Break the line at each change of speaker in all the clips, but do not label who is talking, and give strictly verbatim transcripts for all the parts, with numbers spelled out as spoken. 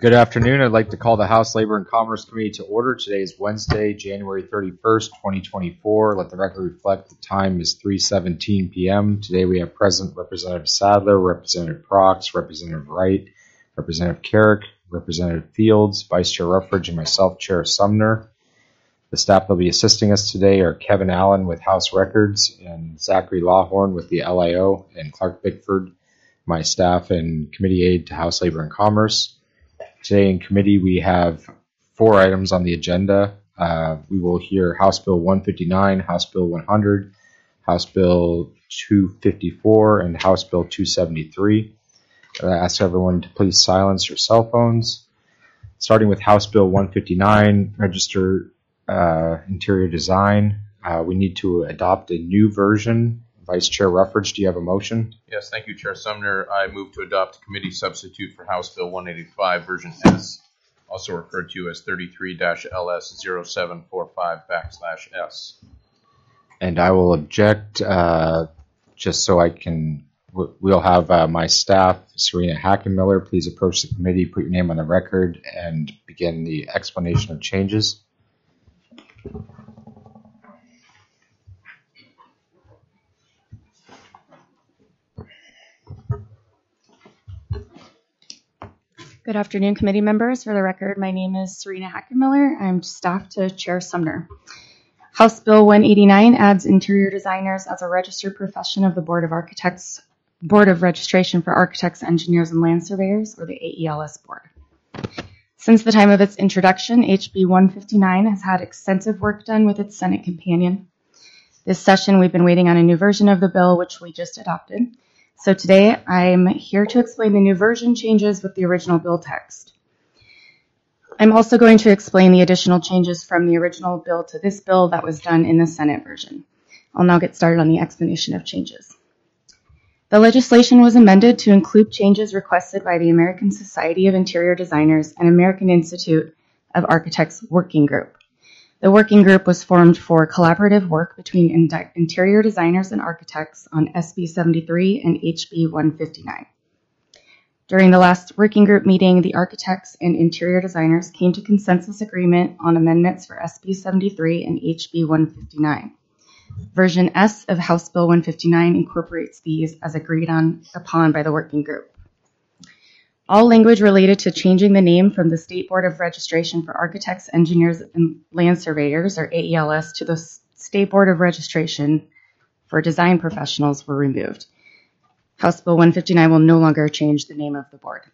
Good afternoon. I'd like to call the House Labor and Commerce Committee to order. Today is Wednesday, January thirty-first, twenty twenty-four. Let the record reflect the time is three seventeen p.m. Today we have present Representative Sadler, Representative Prox, Representative Wright, Representative Carrick, Representative Fields, Vice Chair Ruffridge, and myself, Chair Sumner. The staff that will be assisting us today are Kevin Allen with House Records and Zachary Lawhorn with the L I O, and Clark Bickford, my staff and committee aide to House Labor and Commerce. Today in committee, we have four items on the agenda. Uh, we will hear House Bill one fifty-nine, House Bill one hundred, House Bill two fifty-four, and House Bill two seventy-three. I ask everyone to please silence your cell phones. Starting with House Bill one fifty-nine, Register uh, Interior Design. Uh, we need to adopt a new version. Vice Chair Ruffridge, do you have a motion?
Yes, thank you, Chair Sumner. I move to adopt committee substitute for House Bill one eighty-five, version S, also referred to as thirty-three L S zero seven four five backslash S.
And I will object uh, just so I can, we'll have uh, my staff, Serena Hackenmiller, please approach the committee, put your name on the record, and begin the explanation of changes.
Good afternoon, committee members. For the record, my name is Serena Hackenmiller. I'm staff to Chair Sumner. House Bill one eighty-nine adds interior designers as a registered profession of the Board of Architects, Board of Registration for Architects, Engineers, and Land Surveyors, or the A E L S Board. Since the time of its introduction, H B one fifty-nine has had extensive work done with its Senate companion. This session, we've been waiting on a new version of the bill, which we just adopted. So today, I'm here to explain the new version changes with the original bill text. I'm also going to explain the additional changes from the original bill to this bill that was done in the Senate version. I'll now get started on the explanation of changes. The legislation was amended to include changes requested by the American Society of Interior Designers and American Institute of Architects Working Group. The working group was formed for collaborative work between in- interior designers and architects on S B seventy-three and H B one fifty-nine. During the last working group meeting, the architects and interior designers came to consensus agreement on amendments for S B seventy-three and H B one fifty-nine. Version S of House Bill one fifty-nine incorporates these as agreed on upon by the working group. All language related to changing the name from the State Board of Registration for Architects, Engineers, and Land Surveyors, or A E L S, to the State Board of Registration for Design Professionals were removed. House Bill one fifty-nine will no longer change the name of the board.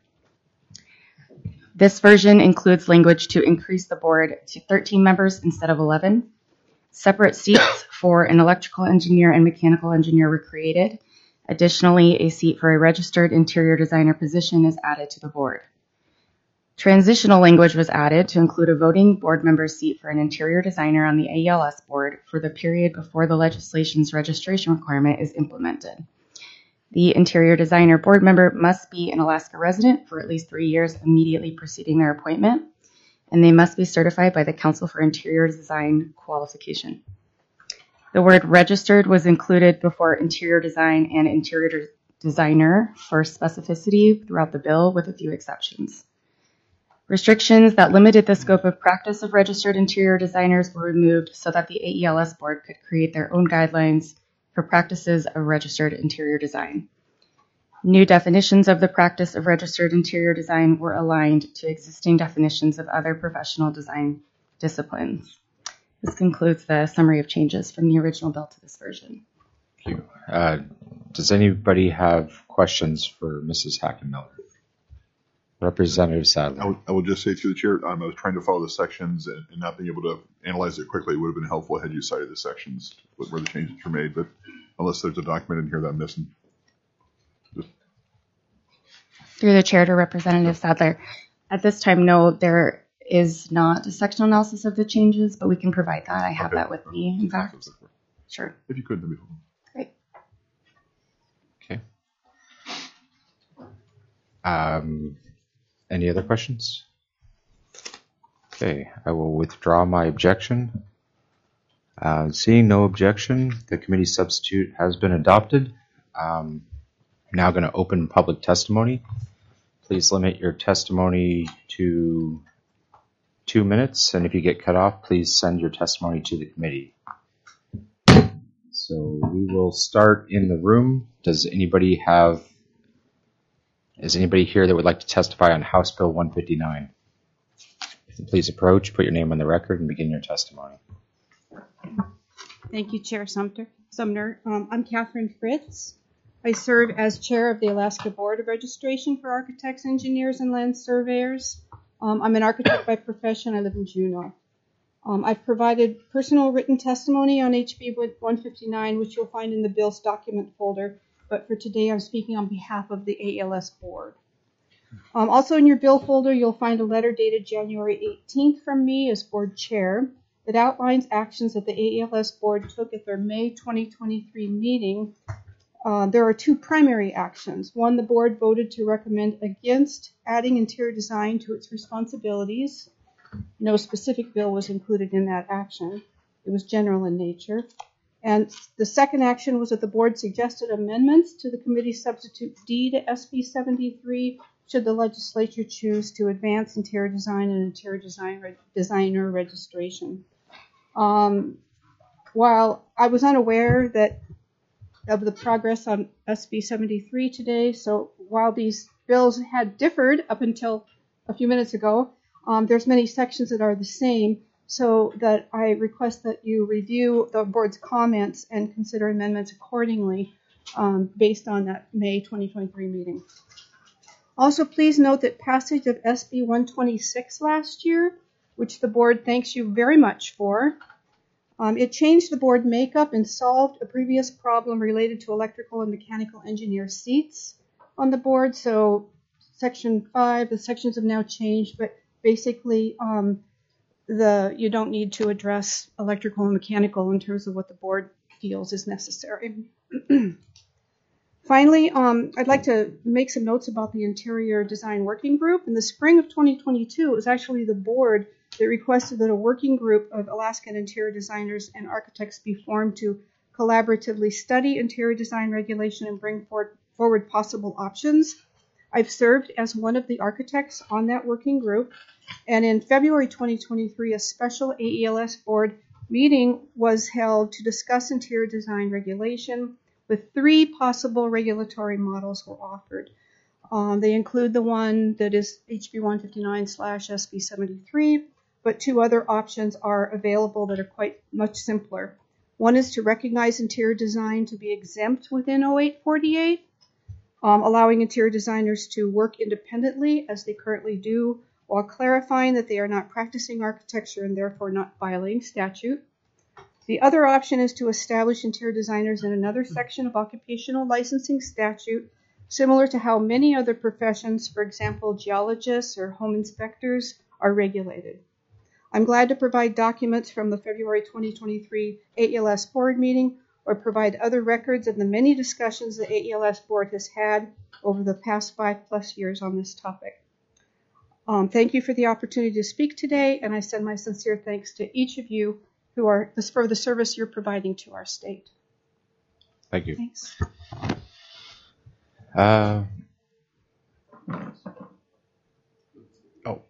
This version includes language to increase the board to thirteen members instead of eleven. Separate seats for an electrical engineer and mechanical engineer were created. Additionally, a seat for a registered interior designer position is added to the board. Transitional language was added to include a voting board member seat for an interior designer on the A E L S board for the period before the legislation's registration requirement is implemented. The interior designer board member must be an Alaska resident for at least three years immediately preceding their appointment, and they must be certified by the Council for Interior Design Qualification. The word registered was included before interior design and interior designer for specificity throughout the bill, with a few exceptions. Restrictions that limited the scope of practice of registered interior designers were removed so that the A E L S board could create their own guidelines for practices of registered interior design. New definitions of the practice of registered interior design were aligned to existing definitions of other professional design disciplines. This concludes the summary of changes from the original bill to this version.
Thank you. Uh, does anybody have questions for Missus Hackenmiller? Representative Sadler.
I would, I would just say through the chair, um, I was trying to follow the sections and, and not being able to analyze it quickly. It would have been helpful had you cited the sections where the changes were made, but unless there's a document in here that I'm missing. Just...
Through the chair to Representative Sadler. At this time, no, there is not a sectional analysis of the changes, but we can provide that. I have
okay.
that with me, in fact. Sure.
If you could, that'd be helpful.
Great.
Okay. Um, any other questions? Okay, I will withdraw my objection. Uh, seeing no objection, the committee substitute has been adopted. Um, I'm now going to open public testimony. Please limit your testimony to two minutes, and if you get cut off, please send your testimony to the committee. So we will start in the room. Does anybody have, is anybody here that would like to testify on House Bill one fifty-nine? Please approach, put your name on the record, and begin your testimony.
Thank you, Chair Sumter, Sumner. Um, I'm Catherine Fritz. I serve as chair of the Alaska Board of Registration for Architects, Engineers, and Land Surveyors. Um, I'm an architect by profession. I live in Juneau. Um, I've provided personal written testimony on H B one fifty-nine, which you'll find in the Bill's document folder. But for today, I'm speaking on behalf of the A L S Board. Um, also in your bill folder, you'll find a letter dated January eighteenth from me as board chair that outlines actions that the A L S Board took at their May twenty twenty-three meeting. Uh, there are two primary actions. One, the board voted to recommend against adding interior design to its responsibilities. No specific bill was included in that action. It was general in nature. And the second action was that the board suggested amendments to the committee substitute D to S B seventy-three should the legislature choose to advance interior design and interior design re- designer registration. Um, while I was unaware that of the progress on S B seventy-three today, so while these bills had differed up until a few minutes ago, um, there's many sections that are the same, so that I request that you review the board's comments and consider amendments accordingly um, based on that May twenty twenty-three meeting. Also, please note that passage of S B one twenty-six last year, which the board thanks you very much for, Um, it changed the board makeup and solved a previous problem related to electrical and mechanical engineer seats on the board. So section five, the sections have now changed, but basically um, the you don't need to address electrical and mechanical in terms of what the board feels is necessary. Finally, um, I'd like to make some notes about the Interior Design Working Group. In the spring of twenty twenty-two, it was actually the board that requested that a working group of Alaskan interior designers and architects be formed to collaboratively study interior design regulation and bring forward, forward possible options. I've served as one of the architects on that working group, and in February twenty twenty-three, a special A E L S board meeting was held to discuss interior design regulation, with three possible regulatory models were offered. Um, they include the one that is H B one fifty-nine slash S B seventy-three, but two other options are available that are quite much simpler. One is to recognize interior design to be exempt within oh eight forty-eight, um, allowing interior designers to work independently as they currently do, while clarifying that they are not practicing architecture and therefore not violating statute. The other option is to establish interior designers in another section of occupational licensing statute, similar to how many other professions, for example, geologists or home inspectors, are regulated. I'm glad to provide documents from the February twenty twenty-three A E L S board meeting or provide other records of the many discussions the A E L S board has had over the past five plus years on this topic. Um, thank you for the opportunity to speak today, and I send my sincere thanks to each of you who are for the service you're providing to our state.
Thank you.
Thanks.
Uh, oh.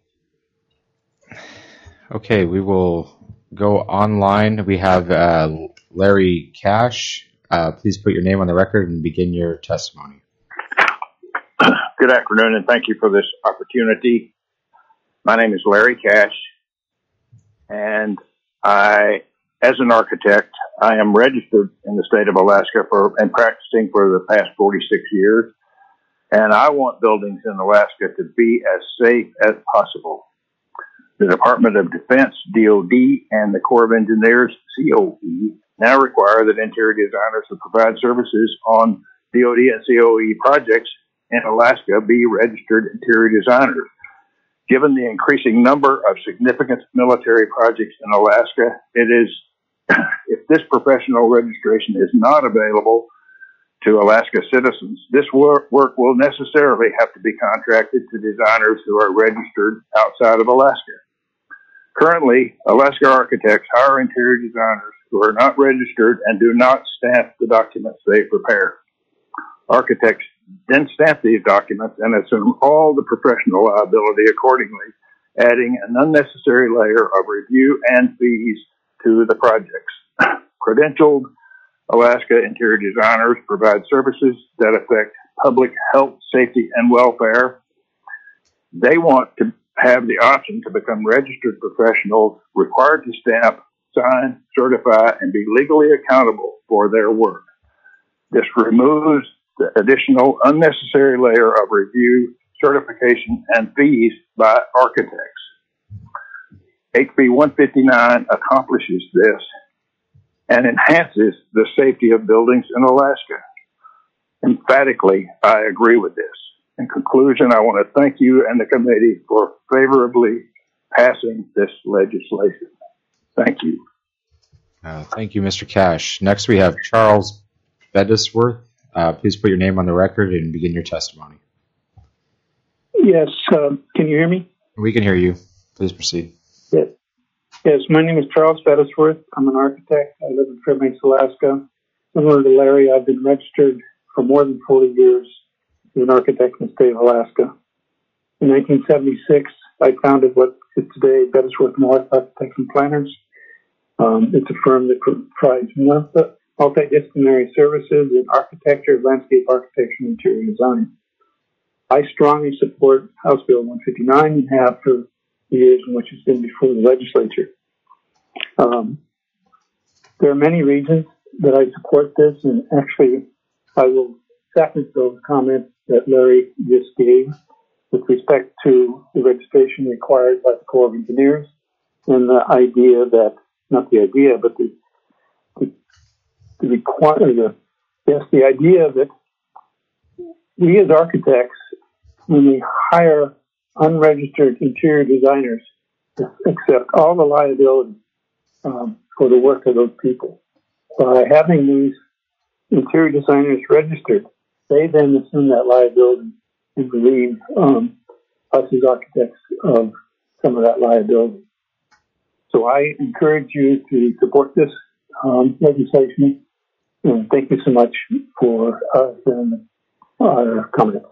Okay, we will go online. We have uh, Larry Cash. Uh, please put your name on the record and begin your testimony.
Good afternoon, and thank you for this opportunity. My name is Larry Cash, and I, as an architect, I am registered in the state of Alaska for and practicing for the past forty-six years. And I want buildings in Alaska to be as safe as possible. The Department of Defense, D O D, and the Corps of Engineers, C O E, now require that interior designers who provide services on D O D and C O E projects in Alaska be registered interior designers. Given the increasing number of significant military projects in Alaska, it is, if this professional registration is not available to Alaska citizens, this work, work will necessarily have to be contracted to designers who are registered outside of Alaska. Currently, Alaska architects hire interior designers who are not registered and do not stamp the documents they prepare. Architects then stamp these documents and assume all the professional liability accordingly, adding an unnecessary layer of review and fees to the projects. Credentialed Alaska interior designers provide services that affect public health, safety, and welfare. They want to have the option to become registered professionals required to stamp, sign, certify, and be legally accountable for their work. This removes the additional unnecessary layer of review, certification, and fees by architects. H B one fifty-nine accomplishes this and enhances the safety of buildings in Alaska. Emphatically, I agree with this. In conclusion, I want to thank you and the committee for favorably passing this legislation. Thank you.
Uh, thank you, Mister Cash. Next, we have Charles Bedisworth. Uh, please put your name on the record and begin your testimony.
Yes, uh, can you hear me?
We can hear you. Please proceed.
Yes. Yes, my name is Charles Bedisworth. I'm an architect. I live in Fairbanks, Alaska. Similar to Larry, I've been registered for more than forty years as an architect in the state of Alaska. In nineteen seventy-six, I founded what is today Bedisworth North Architects and Planners. Um, it's a firm that provides multidisciplinary services in architecture, landscape architecture, and interior design. I strongly support House Bill one fifty-nine and have for the years in which it's been before the legislature. Um, there are many reasons that I support this, and actually I will second those comments that Larry just gave with respect to the registration required by the Corps of Engineers and the idea that, not the idea, but the, the, the require, the, yes, the idea that we as architects, when we hire unregistered interior designers, accept all the liability um, for the work of those people. By having these interior designers registered, they then assume that liability and relieve um, us as architects of some of that liability. So I encourage you to support this um, legislation, and thank you so much for uh, our comments.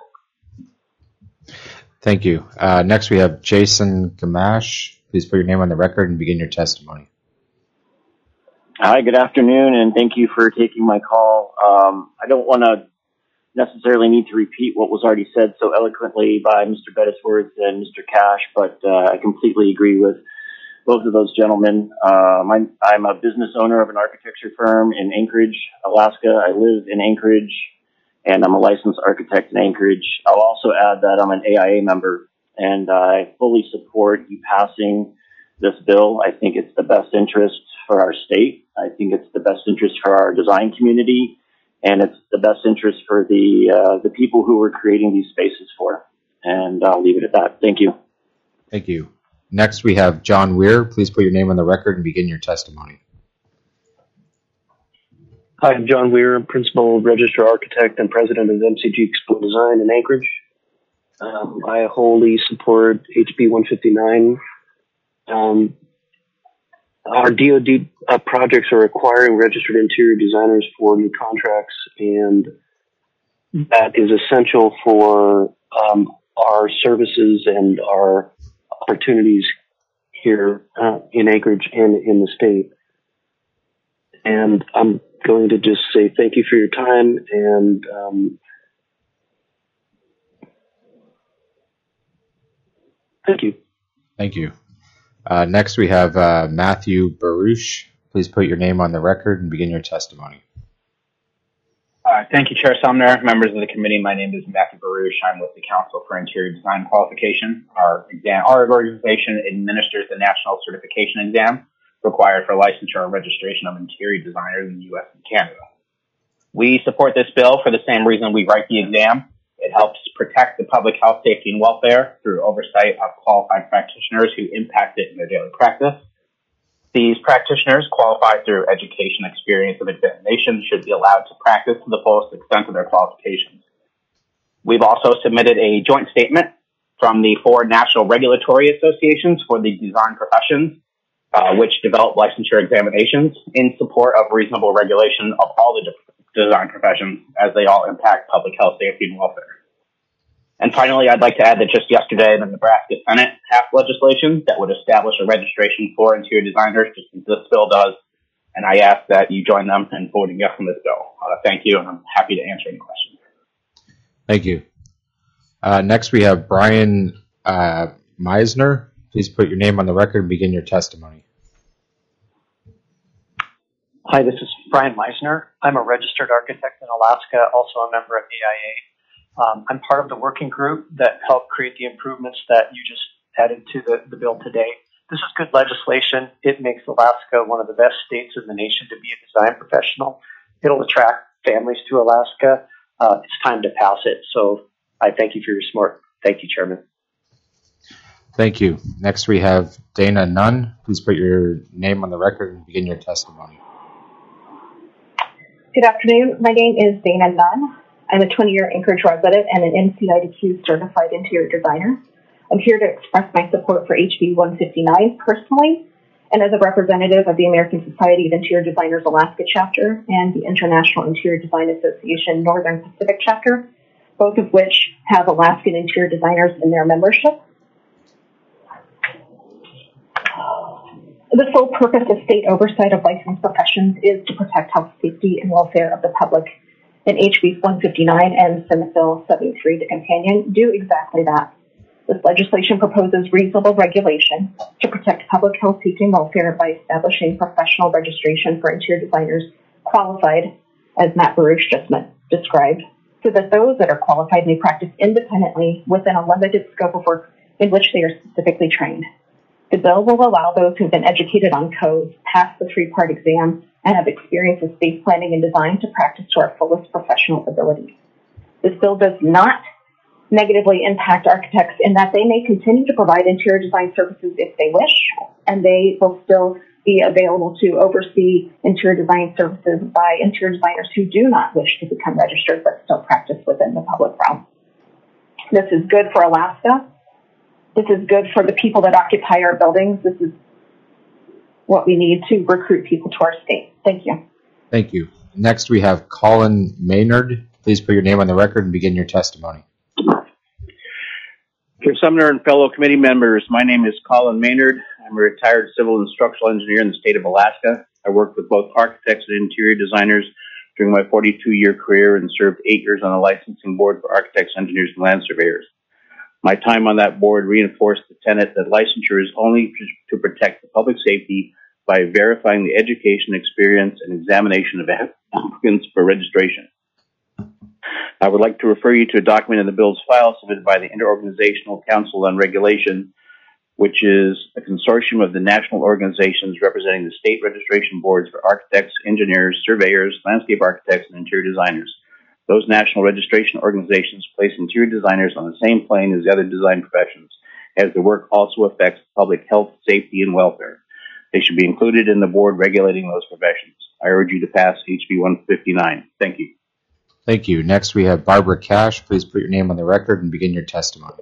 Thank you. Uh, next, we have Jason Gamache. Please put your name on the record and begin your testimony.
Hi, good afternoon, and thank you for taking my call. Um, I don't want to necessarily need to repeat what was already said so eloquently by Mister Bedisworth and Mister Cash, but uh, I completely agree with both of those gentlemen. Um, I'm, I'm a business owner of an architecture firm in Anchorage, Alaska. I live in Anchorage, and I'm a licensed architect in Anchorage. I'll also add that I'm an A I A member, and I fully support you passing this bill. I think it's the best interest for our state. I think it's the best interest for our design community, and it's the best interest for the uh, the people who we're creating these spaces for. And I'll leave it at that. Thank you.
Thank you. Next, we have John Weir. Please put your name on the record and begin your testimony.
Hi, I'm John Weir. I'm Principal Register Architect and President of M C G Expo Design in Anchorage. Um, I wholly support H B one fifty-nine. Um, our D O D uh, projects are requiring registered interior designers for new contracts, and that is essential for um, our services and our opportunities here uh, in Anchorage and in the state. And I'm going to just say thank you for your time, and um, thank you.
Thank you. Uh, next, we have uh, Matthew Baruch. Please put your name on the record and begin your testimony.
Uh, thank you, Chair Sumner. Members of the committee, my name is Matthew Baruch. I'm with the Council for Interior Design Qualification. Our exam, our organization administers the national certification exam required for licensure and registration of interior designers in the U S and Canada. We support this bill for the same reason we write the exam. It helps protect the public health, safety, and welfare through oversight of qualified practitioners who impact it in their daily practice. These practitioners, qualified through education, experience, and examination, should be allowed to practice to the fullest extent of their qualifications. We've also submitted a joint statement from the four national regulatory associations for the design professions, uh, which develop licensure examinations in support of reasonable regulation of all the design professions, as they all impact public health, safety, and welfare. And finally, I'd like to add that just yesterday, the Nebraska Senate passed legislation that would establish a registration for interior designers, just as this bill does. And I ask that you join them in voting yes on this bill. Uh, thank you, and I'm happy to answer any questions.
Thank you. Uh, next, we have Brian uh, Meisner. Please put your name on the record and begin your testimony.
Hi, this is Brian Meisner. I'm a registered architect in Alaska, also a member of A I A. Um, I'm part of the working group that helped create the improvements that you just added to the, the bill today. This is good legislation. It makes Alaska one of the best states in the nation to be a design professional. It'll attract families to Alaska. Uh, it's time to pass it. So I thank you for your support. Thank you, Chairman.
Thank you. Next, we have Dana Nunn. Please put your name on the record and begin your testimony.
Good afternoon. My name is Dana Nunn. I'm a twenty-year Anchorage resident and an N C I D Q certified interior designer. I'm here to express my support for H B one fifty-nine personally, and as a representative of the American Society of Interior Designers Alaska chapter and the International Interior Design Association Northern Pacific chapter, both of which have Alaskan interior designers in their membership. The sole purpose of state oversight of licensed professions is to protect health, safety, and welfare of the public. And H B one fifty-nine and Senate Bill seventy-three, the companion, do exactly that. This legislation proposes reasonable regulation to protect public health, safety, and welfare by establishing professional registration for interior designers qualified, as Matt Baruch just described, so that those that are qualified may practice independently within a limited scope of work in which they are specifically trained. The bill will allow those who have been educated on codes, pass the three-part exam, and have experience in space planning and design to practice to our fullest professional abilities. This bill does not negatively impact architects in that they may continue to provide interior design services if they wish, and they will still be available to oversee interior design services by interior designers who do not wish to become registered but still practice within the public realm. This is good for Alaska. This is good for the people that occupy our buildings. This is what we need to recruit people to our state. Thank you.
Thank you. Next, we have Colin Maynard. Please put your name on the record and begin your testimony.
Chair Sumner and fellow committee members, my name is Colin Maynard. I'm a retired civil and structural engineer in the state of Alaska. I worked with both architects and interior designers during my forty-two-year career and served eight years on the licensing board for architects, engineers, and land surveyors. My time on that board reinforced the tenet that licensure is only to protect the public safety by verifying the education, experience, and examination of applicants for registration. I would like to refer you to a document in the bill's file submitted by the Interorganizational Council on Regulation, which is a consortium of the national organizations representing the state registration boards for architects, engineers, surveyors, landscape architects, and interior designers. Those national registration organizations place interior designers on the same plane as the other design professions, as their work also affects public health, safety, and welfare. They should be included in the board regulating those professions. I urge you to pass H B one fifty-nine. Thank you.
Thank you. Next, we have Barbara Cash. Please put your name on the record and begin your testimony.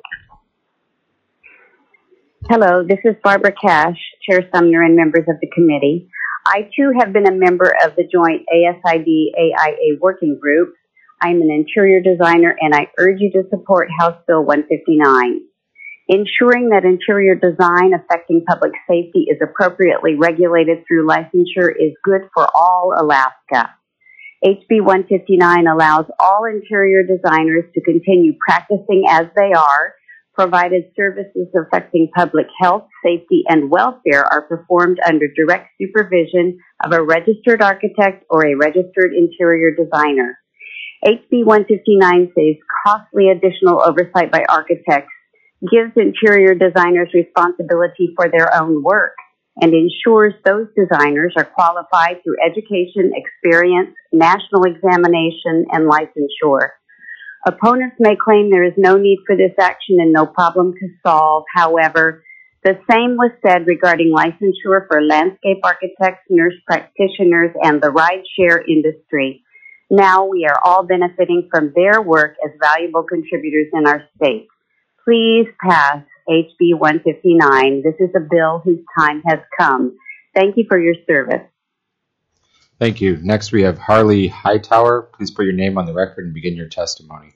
Hello, this is Barbara Cash, Chair Sumner and members of the committee. I, too, have been a member of the joint A S I D A I A working group. I'm an interior designer, and I urge you to support House Bill one fifty-nine. Ensuring that interior design affecting public safety is appropriately regulated through licensure is good for all Alaska. H B one fifty-nine allows all interior designers to continue practicing as they are, provided services affecting public health, safety, and welfare are performed under direct supervision of a registered architect or a registered interior designer. H B one fifty-nine saves costly additional oversight by architects, gives interior designers responsibility for their own work, and ensures those designers are qualified through education, experience, national examination, and licensure. Opponents may claim there is no need for this action and no problem to solve. However, the same was said regarding licensure for landscape architects, nurse practitioners, and the rideshare industry. Now we are all benefiting from their work as valuable contributors in our state. Please pass H B one fifty-nine. This is a bill whose time has come. Thank you for your service.
Thank you. Next, we have Harley Hightower. Please put your name on the record and begin your testimony.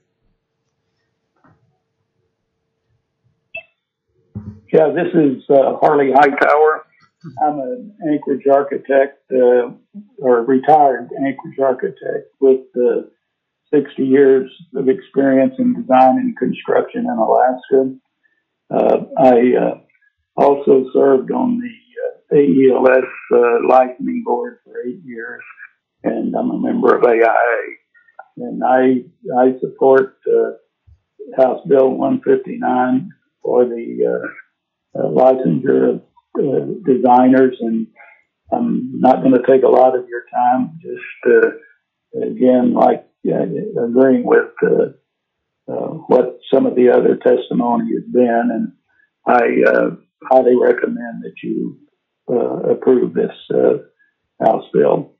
Yeah, this is uh, Harley Hightower. I'm an Anchorage architect, uh, or retired Anchorage architect with uh, sixty years of experience in design and construction in Alaska. Uh, I uh, also served on the uh, A E L S uh, licensing board for eight years, and I'm a member of A I A. And I I support uh, House Bill one fifty-nine for the uh, uh, licensure of uh, designers, and I'm not going to take a lot of your time. Just uh, again, like uh, agreeing with uh, uh, what some of the other testimony has been, and I uh, highly recommend that you uh, approve this uh, House bill.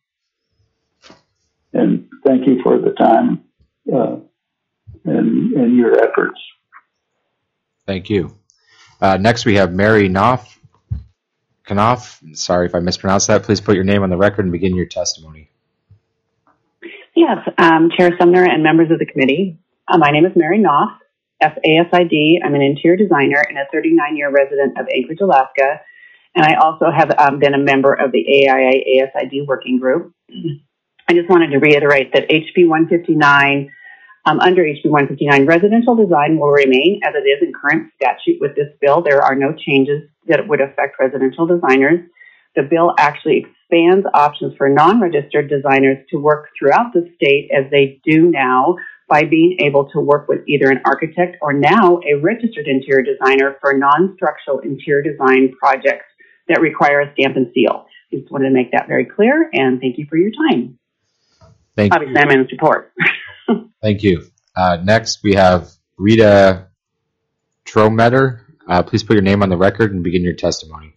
And thank you for the time uh, and, and your efforts.
Thank you. Uh, next, we have Mary Knopf. Knopf, sorry if I mispronounced that. Please put your name on the record and begin your testimony.
Yes, um, Chair Sumner and members of the committee. Uh, my name is Mary Knopf, F A S I D. I'm an interior designer and a thirty-nine year resident of Anchorage, Alaska. And I also have um, been a member of the A I A A S I D working group. I just wanted to reiterate that H B one fifty-nine, um, under H B one fifty-nine, residential design will remain as it is in current statute with this bill. There are no changes that would affect residential designers. The bill actually expands options for non-registered designers to work throughout the state as they do now by being able to work with either an architect or now a registered interior designer for non-structural interior design projects that require a stamp and seal. I just wanted to make that very clear, and thank you for your time.
Thank
Obviously,
you.
I'm in support.
Thank you. Uh, next, we have Rita Trometter. Uh, please put your name on the record and begin your testimony.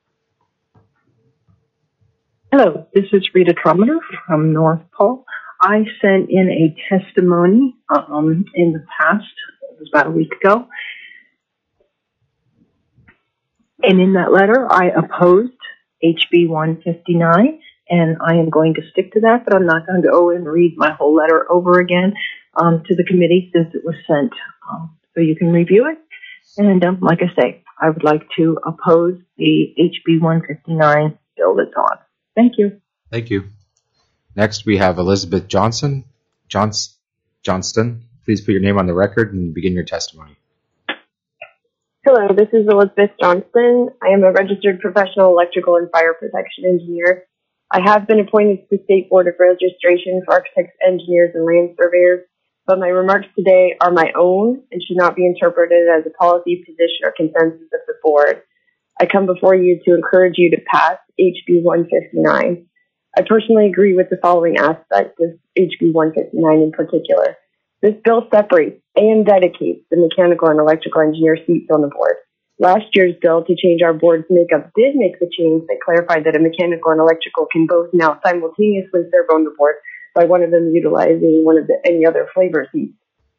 Hello, this is Rita Trometter from North Pole. I sent in a testimony um, in the past, it was about a week ago, and in that letter I opposed H B one fifty-nine, and I am going to stick to that, but I'm not going to go and read my whole letter over again um, to the committee since it was sent, um, so you can review it. And um, like I say, I would like to oppose the H B one fifty-nine bill that's on. Thank you.
Thank you. Next, we have Elizabeth Johnson. Johns- Johnston. Please put your name on the record and begin your testimony.
Hello, this is Elizabeth Johnston. I am a registered professional electrical and fire protection engineer. I have been appointed to the State Board of Registration for Architects, Engineers, and Land Surveyors, but my remarks today are my own and should not be interpreted as a policy position or consensus of the board. I come before you to encourage you to pass H B one fifty-nine. I personally agree with the following aspects of H B one fifty-nine in particular. This bill separates and dedicates the mechanical and electrical engineer seats on the board. Last year's bill to change our board's makeup did make the change that clarified that a mechanical and electrical can both now simultaneously serve on the board by one of them utilizing one of the any other flavor seats.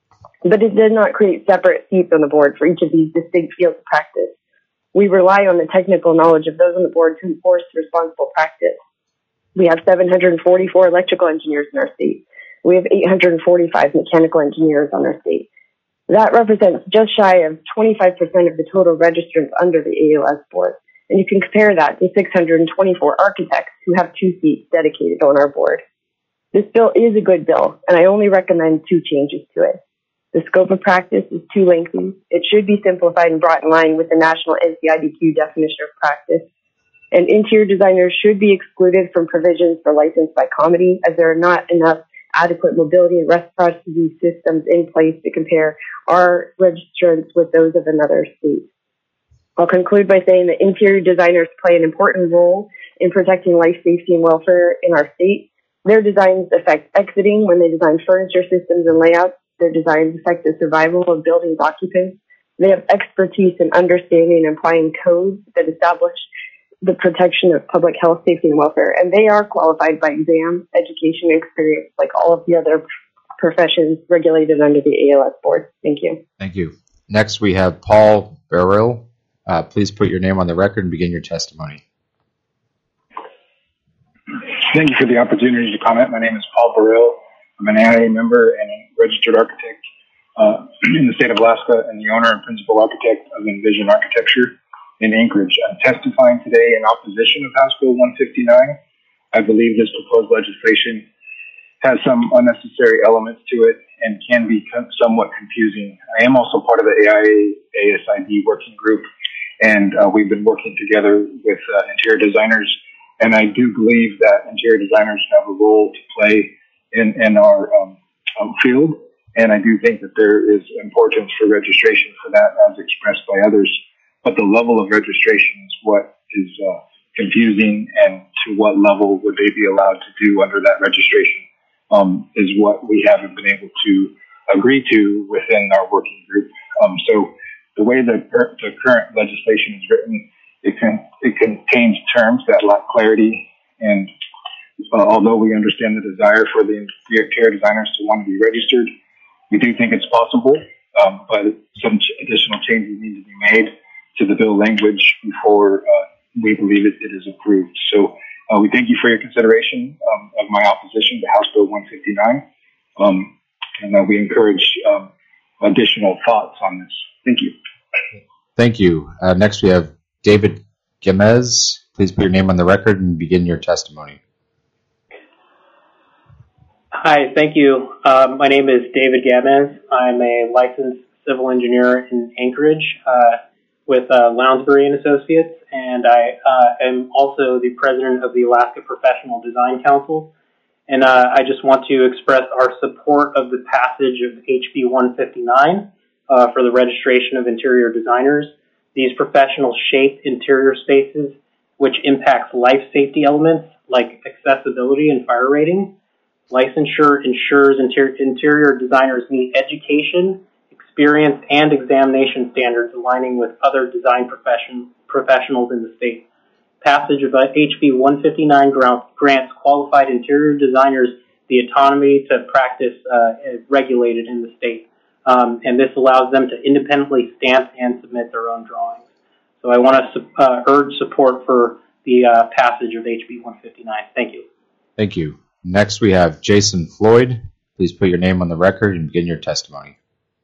But it did not create separate seats on the board for each of these distinct fields of practice. We rely on the technical knowledge of those on the board to enforce responsible practice. We have seven hundred forty-four electrical engineers in our state. We have eight hundred forty-five mechanical engineers on our state. That represents just shy of twenty-five percent of the total registrants under the A L S board. And you can compare that to six hundred twenty-four architects who have two seats dedicated on our board. This bill is a good bill, and I only recommend two changes to it. The scope of practice is too lengthy. It should be simplified and brought in line with the national N C I D Q definition of practice. And interior designers should be excluded from provisions for license by comity, as there are not enough adequate mobility and reciprocity systems in place to compare our registrants with those of another state. I'll conclude by saying that interior designers play an important role in protecting life safety and welfare in our state. Their designs affect exiting when they design furniture systems and layouts. Their designs affect the survival of buildings' occupants. They have expertise in understanding and applying codes that establish the protection of public health, safety, and welfare. And they are qualified by exam, education, and experience like all of the other professions regulated under the A L S board. Thank you.
Thank you. Next, we have Paul Beryl. Uh, please put your name on the record and begin your testimony.
Thank you for the opportunity to comment. My name is Paul Burrell. I'm an A I A member and a registered architect uh, in the state of Alaska and the owner and principal architect of Envision Architecture in Anchorage. I'm testifying today in opposition of House Bill one fifty-nine. I believe this proposed legislation has some unnecessary elements to it and can be somewhat confusing. I am also part of the A I A A S I D working group, and uh, we've been working together with uh, interior designers, and I do believe that interior designers have a role to play in, in our um, um, field, and I do think that there is importance for registration for that as expressed by others, but the level of registration is what is uh, confusing, and to what level would they be allowed to do under that registration um, is what we haven't been able to agree to within our working group. Um, so the way that the current legislation is written, it can it contains terms that lack clarity, and uh, although we understand the desire for the interior designers to want to be registered, we do think it's possible, um, but some ch- additional changes need to be made to the bill language before uh, we believe it, it is approved. So uh, we thank you for your consideration um, of my opposition to House Bill one fifty-nine, um, and uh, we encourage um, additional thoughts on this. Thank you.
Thank you. Uh, next, we have David Gemez. Please put your name on the record and begin your testimony.
Hi, thank you. Uh, my name is David Gemez. I'm a licensed civil engineer in Anchorage uh, with uh, Lounsbury and Associates, and I uh, am also the president of the Alaska Professional Design Council. And uh, I just want to express our support of the passage of H B one fifty-nine uh, for the registration of interior designers. These professionals shape interior spaces, which impacts life safety elements like accessibility and fire rating. Licensure ensures inter- interior designers meet education, experience, and examination standards aligning with other design profession- professionals in the state. Passage of H B one fifty-nine grants qualified interior designers the autonomy to practice uh, regulated in the state. Um, and this allows them to independently stamp and submit their own drawings. So I want to su- uh, urge support for the uh, passage of H B one fifty-nine. Thank you.
Thank you. Next, we have Jason Floyd. Please put your name on the record and begin your testimony.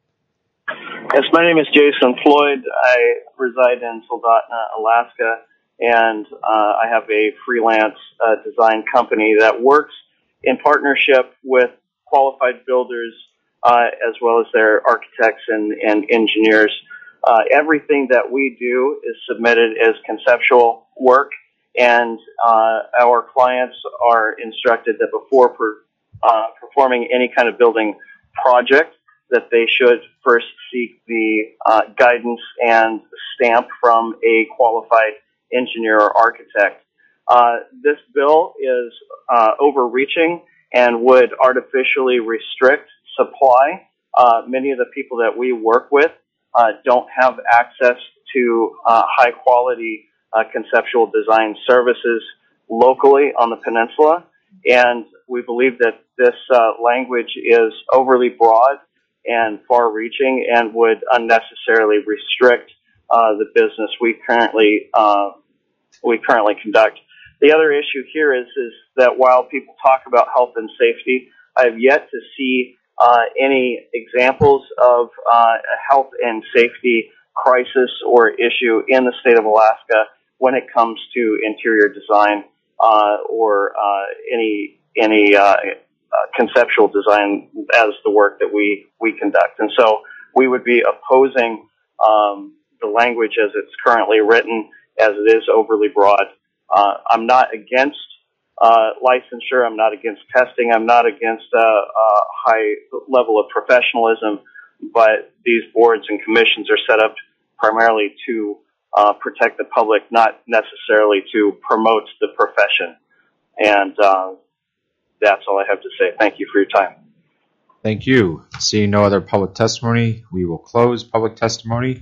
Yes, my name is Jason Floyd. I reside in Soldotna, Alaska, and uh, I have a freelance uh, design company that works in partnership with qualified builders uh, as well as their architects and, and engineers. Uh, everything that we do is submitted as conceptual work, and uh, our clients are instructed that before per, uh, performing any kind of building project, that they should first seek the uh, guidance and stamp from a qualified engineer or architect. Uh, this bill is uh, overreaching and would artificially restrict supply. Uh, many of the people that we work with uh, don't have access to uh, high quality uh, conceptual design services locally on the peninsula, and we believe that this uh, language is overly broad and far-reaching and would unnecessarily restrict uh, the business we currently uh, we currently conduct. The other issue here is is that while people talk about health and safety, I have yet to see uh, any examples of uh, a health and safety crisis or issue in the state of Alaska when it comes to interior design uh, or uh, any any uh, Uh, conceptual design as the work that we, we conduct. And so we would be opposing um, the language as it's currently written, as it is overly broad. Uh, I'm not against uh, licensure. I'm not against testing. I'm not against a uh, uh, high level of professionalism, but these boards and commissions are set up primarily to uh, protect the public, not necessarily to promote the profession. And uh, that's all I have to say. Thank you for your time.
Thank you. Seeing no other public testimony, we will close public testimony.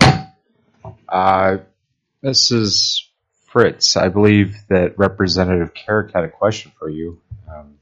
Uh, Missus Fritz, I believe that Representative Carrick had a question for you. Um,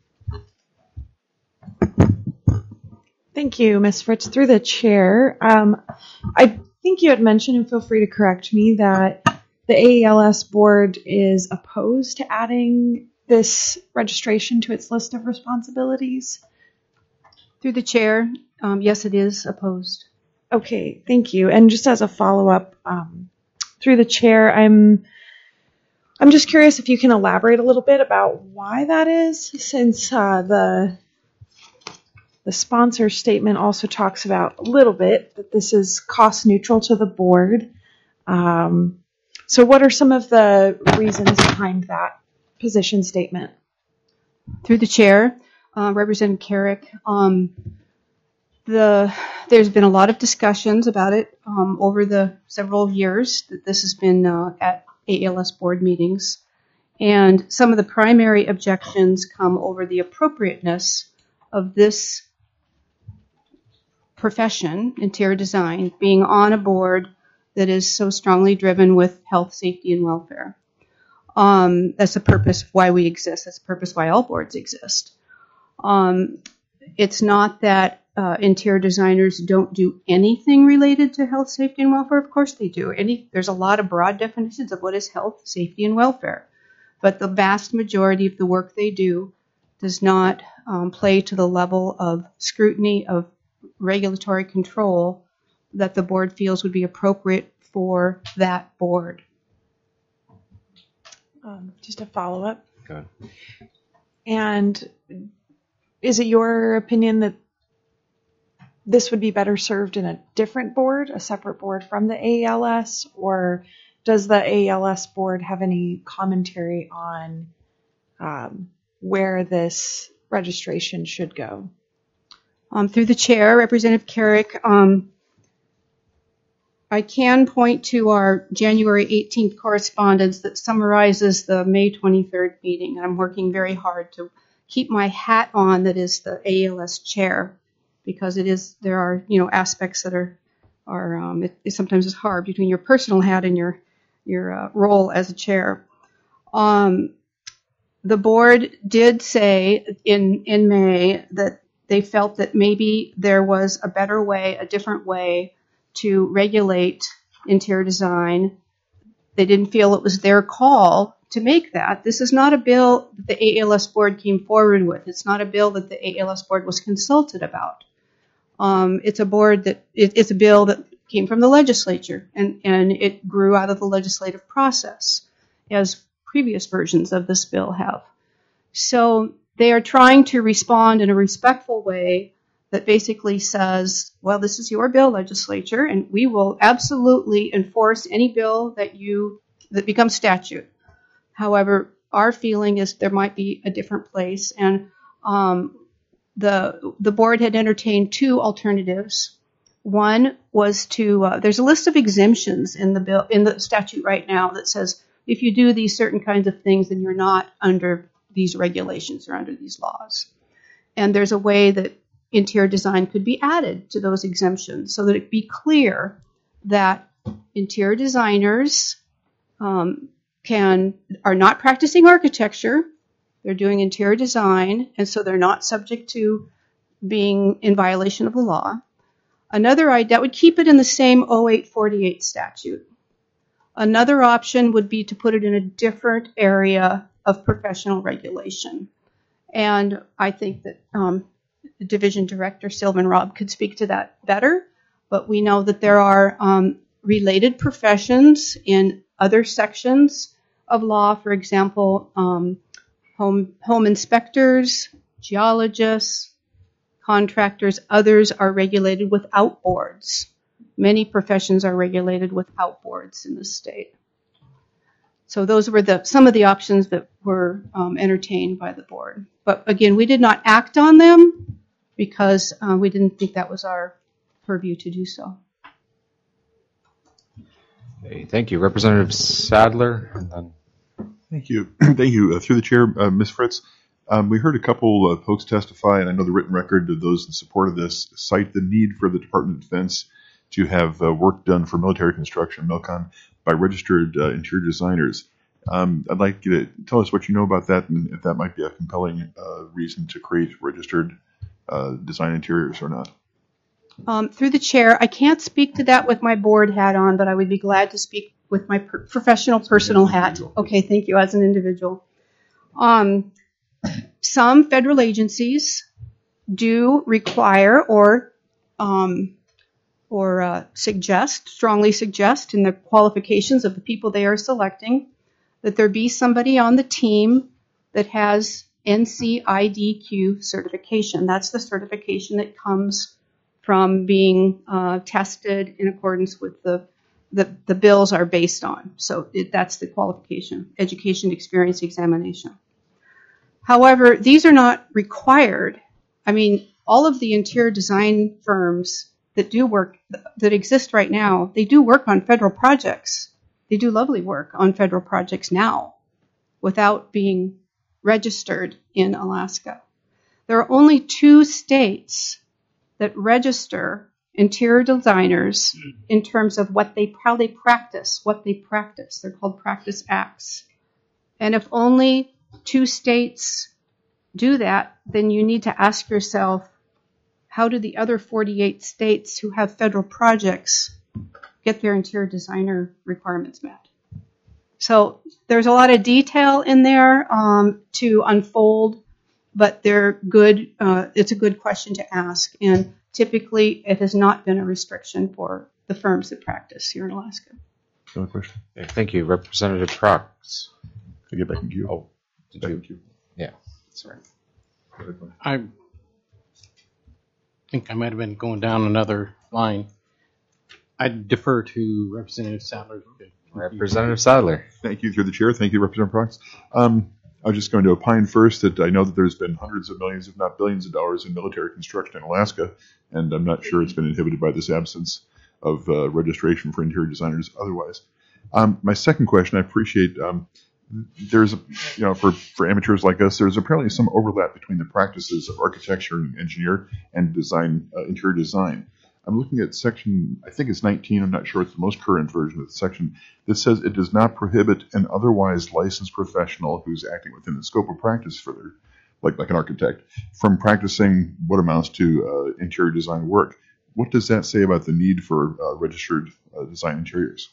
Thank you, Miz Fritz. Through the chair, um, I think you had mentioned, and feel free to correct me, that the A E L S board is opposed to adding this registration to its list of responsibilities?
Through the chair, um, yes, it is opposed.
Okay, thank you. And just as a follow-up, um, through the chair, I'm I'm just curious if you can elaborate a little bit about why that is, since uh, the the sponsor statement also talks about a little bit that this is cost neutral to the board. Um, so what are some of the reasons behind that position statement?
Through the chair, uh, Representative Carrick, um, the there's been a lot of discussions about it um, over the several years that this has been uh, at A L S board meetings, and some of the primary objections come over the appropriateness of this profession, interior design, being on a board that is so strongly driven with health, safety, and welfare. Um, that's the purpose of why we exist. That's the purpose why all boards exist. Um, it's not that uh, interior designers don't do anything related to health, safety, and welfare. Of course they do. Any, there's a lot of broad definitions of what is health, safety, and welfare. But the vast majority of the work they do does not um, play to the level of scrutiny, of regulatory control that the board feels would be appropriate for that board.
Um, just a follow-up.
Go ahead.
And is it your opinion that this would be better served in a different board, a separate board from the A L S, or does the A L S board have any commentary on um, where this registration should go?
Um, through the chair, Representative Carrick, um, I can point to our January eighteenth correspondence that summarizes the May twenty-third meeting. I'm working very hard to keep my hat on that is the A L S chair, because it is there are you know aspects that are are um, it, it sometimes is hard between your personal hat and your your uh, role as a chair. Um, the board did say in in May that they felt that maybe there was a better way, a different way to regulate interior design. They didn't feel it was their call to make that. This is not a bill that the A L S board came forward with. It's not a bill that the A L S board was consulted about. Um, it's a board that it, it's a bill that came from the legislature, and, and it grew out of the legislative process, as previous versions of this bill have. So they are trying to respond in a respectful way that basically says, well, this is your bill, legislature, and we will absolutely enforce any bill that you that becomes statute. However, our feeling is there might be a different place, and um, the the board had entertained two alternatives. One was to uh, there's a list of exemptions in the bill in the statute right now that says if you do these certain kinds of things, then you're not under these regulations or under these laws. And there's a way that interior design could be added to those exemptions so that it be clear that interior designers um, can are not practicing architecture, they're doing interior design, and so they're not subject to being in violation of the law. Another idea that would keep it in the same oh eight forty-eight statute. Another option would be to put it in a different area of professional regulation. And I think that um, the division director, Sylvan Robb, could speak to that better. But we know that there are um, related professions in other sections of law. For example, um, home, home inspectors, geologists, contractors, others are regulated without boards. Many professions are regulated without boards in the state. So those were the some of the options that were um, entertained by the board. But again, we did not act on them because uh, we didn't think that was our purview to do so.
Okay, thank you. Representative Sadler. And then...
Thank you. Thank you. Uh, through the chair, uh, Miz Fritz, um, we heard a couple of folks testify, and I know the written record of those in support of this cite the need for the Department of Defense to have uh, work done for military construction, MILCON, by registered uh, interior designers. Um, I'd like you to tell us what you know about that and if that might be a compelling uh, reason to create registered uh, design interiors or not.
Um, through the chair, I can't speak to that with my board hat on, but I would be glad to speak with my per- professional personal hat. Okay, thank you, as an individual. Um, some federal agencies do require or um, or uh, suggest, strongly suggest in the qualifications of the people they are selecting that there be somebody on the team that has N C I D Q certification. That's the certification that comes from being uh, tested in accordance with the, the, the bills are based on. So it, that's the qualification, education experience examination. However, these are not required. I mean, all of the interior design firms that do work, that exist right now, they do work on federal projects. They do lovely work on federal projects now without being registered in Alaska. There are only two states that register interior designers in terms of what they, how they practice, what they practice. They're called practice acts. And if only two states do that, then you need to ask yourself, how do the other forty-eight states who have federal projects get their interior designer requirements met? So there's a lot of detail in there um, to unfold, but they're good. Uh, it's a good question to ask, and typically it has not been a restriction for the firms that practice here in Alaska.
Another question?
Okay, thank you, Representative Prox.
I get back in queue.
Oh, did
back
you?
in queue.
Yeah, sorry.
I think I might have been going down another line. I defer to Representative Sadler.
Representative Sadler.
Thank you, through the chair. Thank you, Representative Prox. Um, I was just going to opine first that I know that there's been hundreds of millions, if not billions of dollars in military construction in Alaska, and I'm not sure it's been inhibited by this absence of uh, registration for interior designers otherwise. Um, my second question, I appreciate, um, there's, a, you know, for, for amateurs like us, there's apparently some overlap between the practices of architecture and engineer and design, uh, interior design. I'm looking at section, I think it's nineteen, I'm not sure it's the most current version of the section, that says it does not prohibit an otherwise licensed professional who's acting within the scope of practice for their, like, like an architect, from practicing what amounts to uh, interior design work. What does that say about the need for uh, registered uh, design interiors?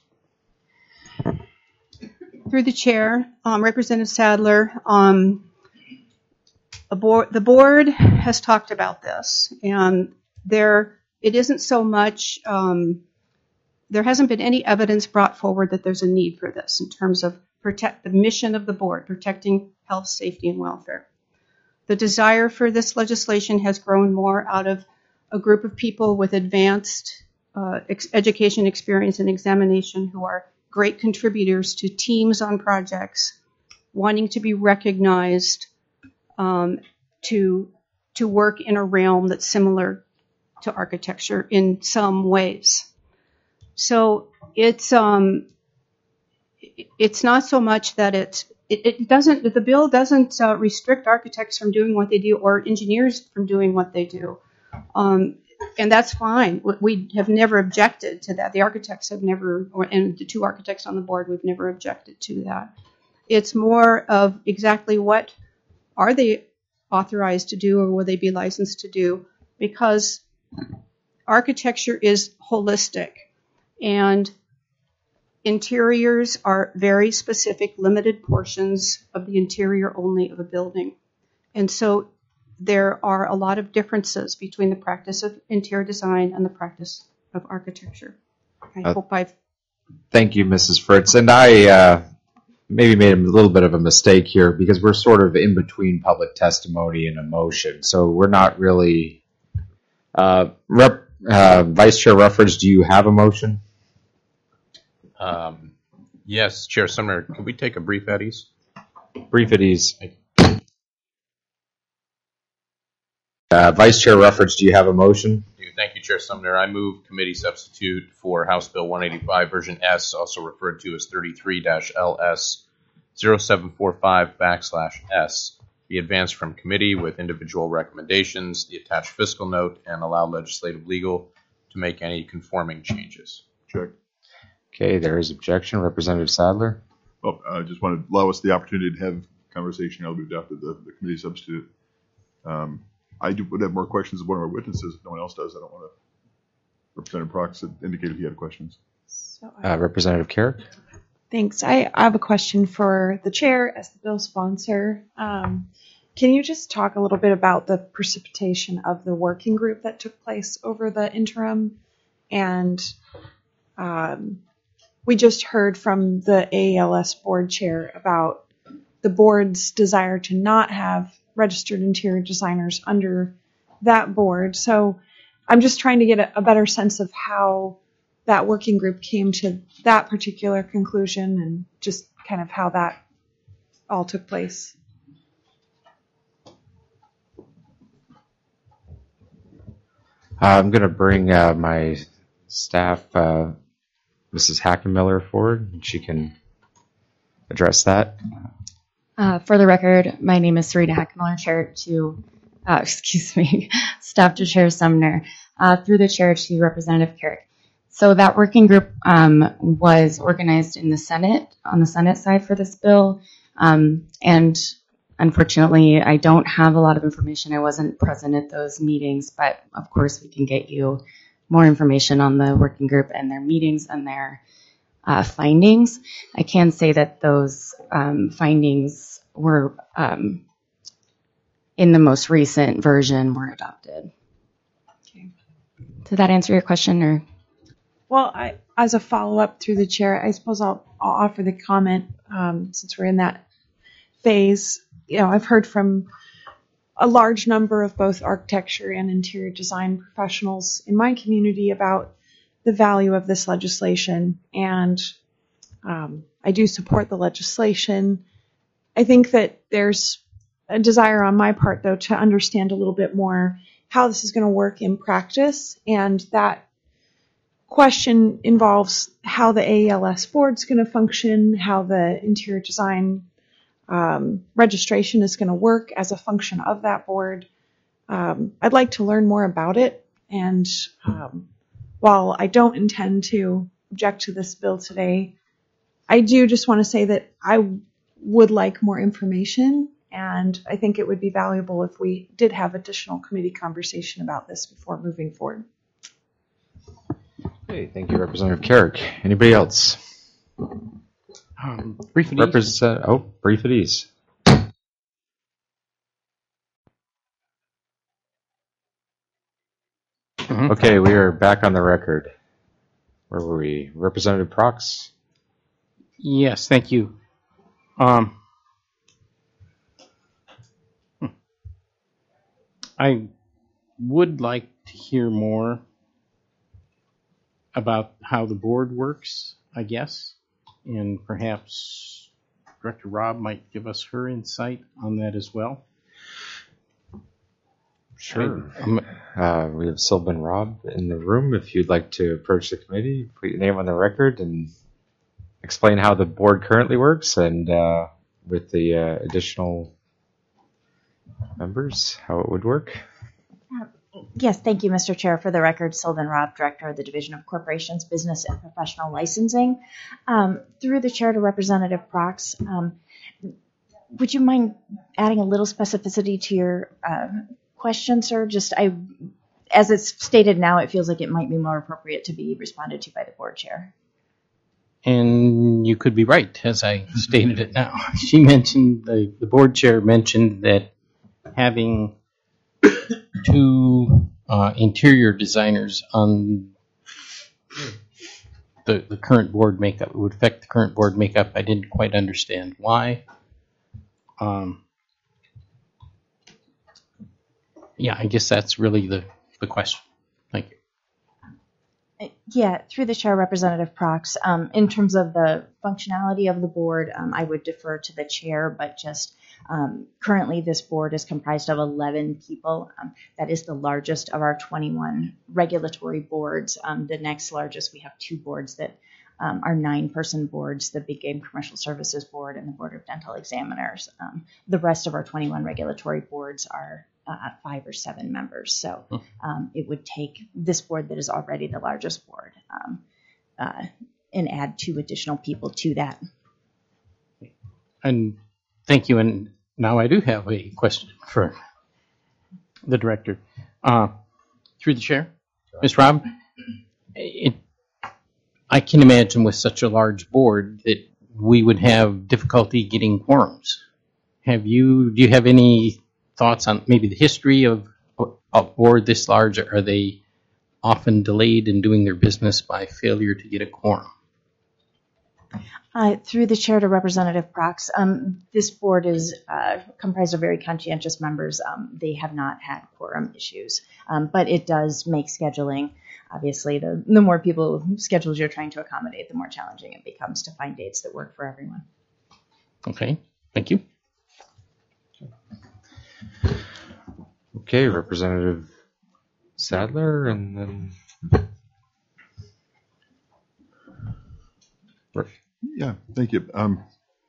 Through the chair, um, Representative Sadler, um, a board, the board has talked about this, and there it isn't so much, um, there hasn't been any evidence brought forward that there's a need for this in terms of protect the mission of the board, protecting health, safety, and welfare. The desire for this legislation has grown more out of a group of people with advanced uh, ex- education experience and examination who are great contributors to teams on projects, wanting to be recognized um, to, to work in a realm that's similar to architecture in some ways. So it's um, it's not so much that it it, it doesn't the bill doesn't uh, restrict architects from doing what they do or engineers from doing what they do, um, and that's fine. We have never objected to that. The architects have never, or, and the two architects on the board, we've never objected to that. It's more of exactly what are they authorized to do or will they be licensed to do, because architecture is holistic, and interiors are very specific, limited portions of the interior only of a building. And so there are a lot of differences between the practice of interior design and the practice of architecture. I
Uh,
hope I've...
Thank you, Missus Fritz. And I uh, maybe made a little bit of a mistake here because we're sort of in between public testimony and a motion. So we're not really... Uh, Rep, uh, Vice Chair Ruffridge, do you have a motion?
Um, yes, Chair Sumner, can we take a brief at ease?
Brief at ease. Uh, Vice Chair Ruffridge, do you have a motion?
Thank you, Chair Sumner. I move committee substitute for House Bill one eighty-five, version S, also referred to as thirty-three L S zero seven four five backslash S, be advanced from committee with individual recommendations, the attached fiscal note, and allow legislative legal to make any conforming changes.
Check.
Okay, there is objection. Representative Sadler?
Well, I just want to allow us the opportunity to have conversation now that we've adopted the, the committee substitute. Um, I do, would have more questions of one of our witnesses. If no one else does, I don't want to. Representative Prox indicated he had questions.
Uh, Representative Carrick?
Thanks. I, I have a question for the chair as the bill sponsor. Um, can you just talk a little bit about the precipitation of the working group that took place over the interim? And um, we just heard from the A A L S board chair about the board's desire to not have registered interior designers under that board. So I'm just trying to get a, a better sense of how that working group came to that particular conclusion and just kind of how that all took place.
I'm going to bring uh, my staff, uh, Missus Hackenmiller, forward, and she can address that.
Uh, for the record, my name is Serena Hackenmiller, Chair to, uh, excuse me, Staff to Chair Sumner, uh, through the Chair to Representative Carrick. So that working group um, was organized in the Senate, on the Senate side for this bill, um, and unfortunately, I don't have a lot of information. I wasn't present at those meetings, but of course, we can get you more information on the working group and their meetings and their uh, findings. I can say that those um, findings were, um, in the most recent version, were adopted. Okay. Did that answer your question, or?
Well, I, as a follow-up through the chair, I suppose I'll, I'll offer the comment um, since we're in that phase. You know, I've heard from a large number of both architecture and interior design professionals in my community about the value of this legislation, and um, I do support the legislation. I think that there's a desire on my part, though, to understand a little bit more how this is going to work in practice, and that question involves how the A A L S board is going to function, how the interior design um, registration is going to work as a function of that board. Um, I'd like to learn more about it, and um, while I don't intend to object to this bill today, I do just want to say that I would like more information, and I think it would be valuable if we did have additional committee conversation about this before moving forward.
Okay, thank you, Representative Carrick. Anybody else?
Um, brief at
Represent- ease. Oh, brief at ease. Mm-hmm. Okay, we are back on the record. Where were we? Representative Prox?
Yes, thank you. Um, I would like to hear more about how the board works, I guess, and perhaps Director Robb might give us her insight on that as well.
Sure. Uh, we have Sylvan Robb in the room. If you'd like to approach the committee, put your name on the record and explain how the board currently works, and uh, with the uh, additional members, how it would work.
Yes, thank you, Mister Chair. For the record, Sylvan Robb, Director of the Division of Corporations, Business and Professional Licensing. Um, through the Chair to Representative Prox, um, would you mind adding a little specificity to your uh, question, sir? Just I, as it's stated now, it feels like it might be more appropriate to be responded to by the board chair.
And you could be right, as I stated it now. She mentioned, the, the board chair mentioned that having two uh, interior designers on the, the current board makeup, it would affect the current board makeup. I didn't quite understand why. Um, yeah, I guess that's really the, the question. Thank you.
Yeah, through the chair, Representative Prox. Um, in terms of the functionality of the board, um, I would defer to the chair, but just um, currently this board is comprised of eleven people. Um, that is the largest of our twenty-one regulatory boards. Um, the next largest, we have two boards that um, are nine-person boards, the Big Game Commercial Services Board and the Board of Dental Examiners. Um, the rest of our twenty-one regulatory boards are Uh, five or seven members. So um, it would take this board that is already the largest board um, uh, and add two additional people to that.
And thank you. And now I do have a question for the director. Uh, through the chair, Miz Robb, it, I can imagine with such a large board that we would have difficulty getting quorums. Have you, do you have any thoughts on maybe the history of a board this large? Are they often delayed in doing their business by failure to get a quorum?
Uh, through the chair to Representative Prox, um, this board is uh, comprised of very conscientious members. Um, they have not had quorum issues, um, but it does make scheduling. Obviously, the, the more people schedules you're trying to accommodate, the more challenging it becomes to find dates that work for everyone.
Okay, thank you.
Okay, Representative Sadler, and then.
Yeah, thank you. Um,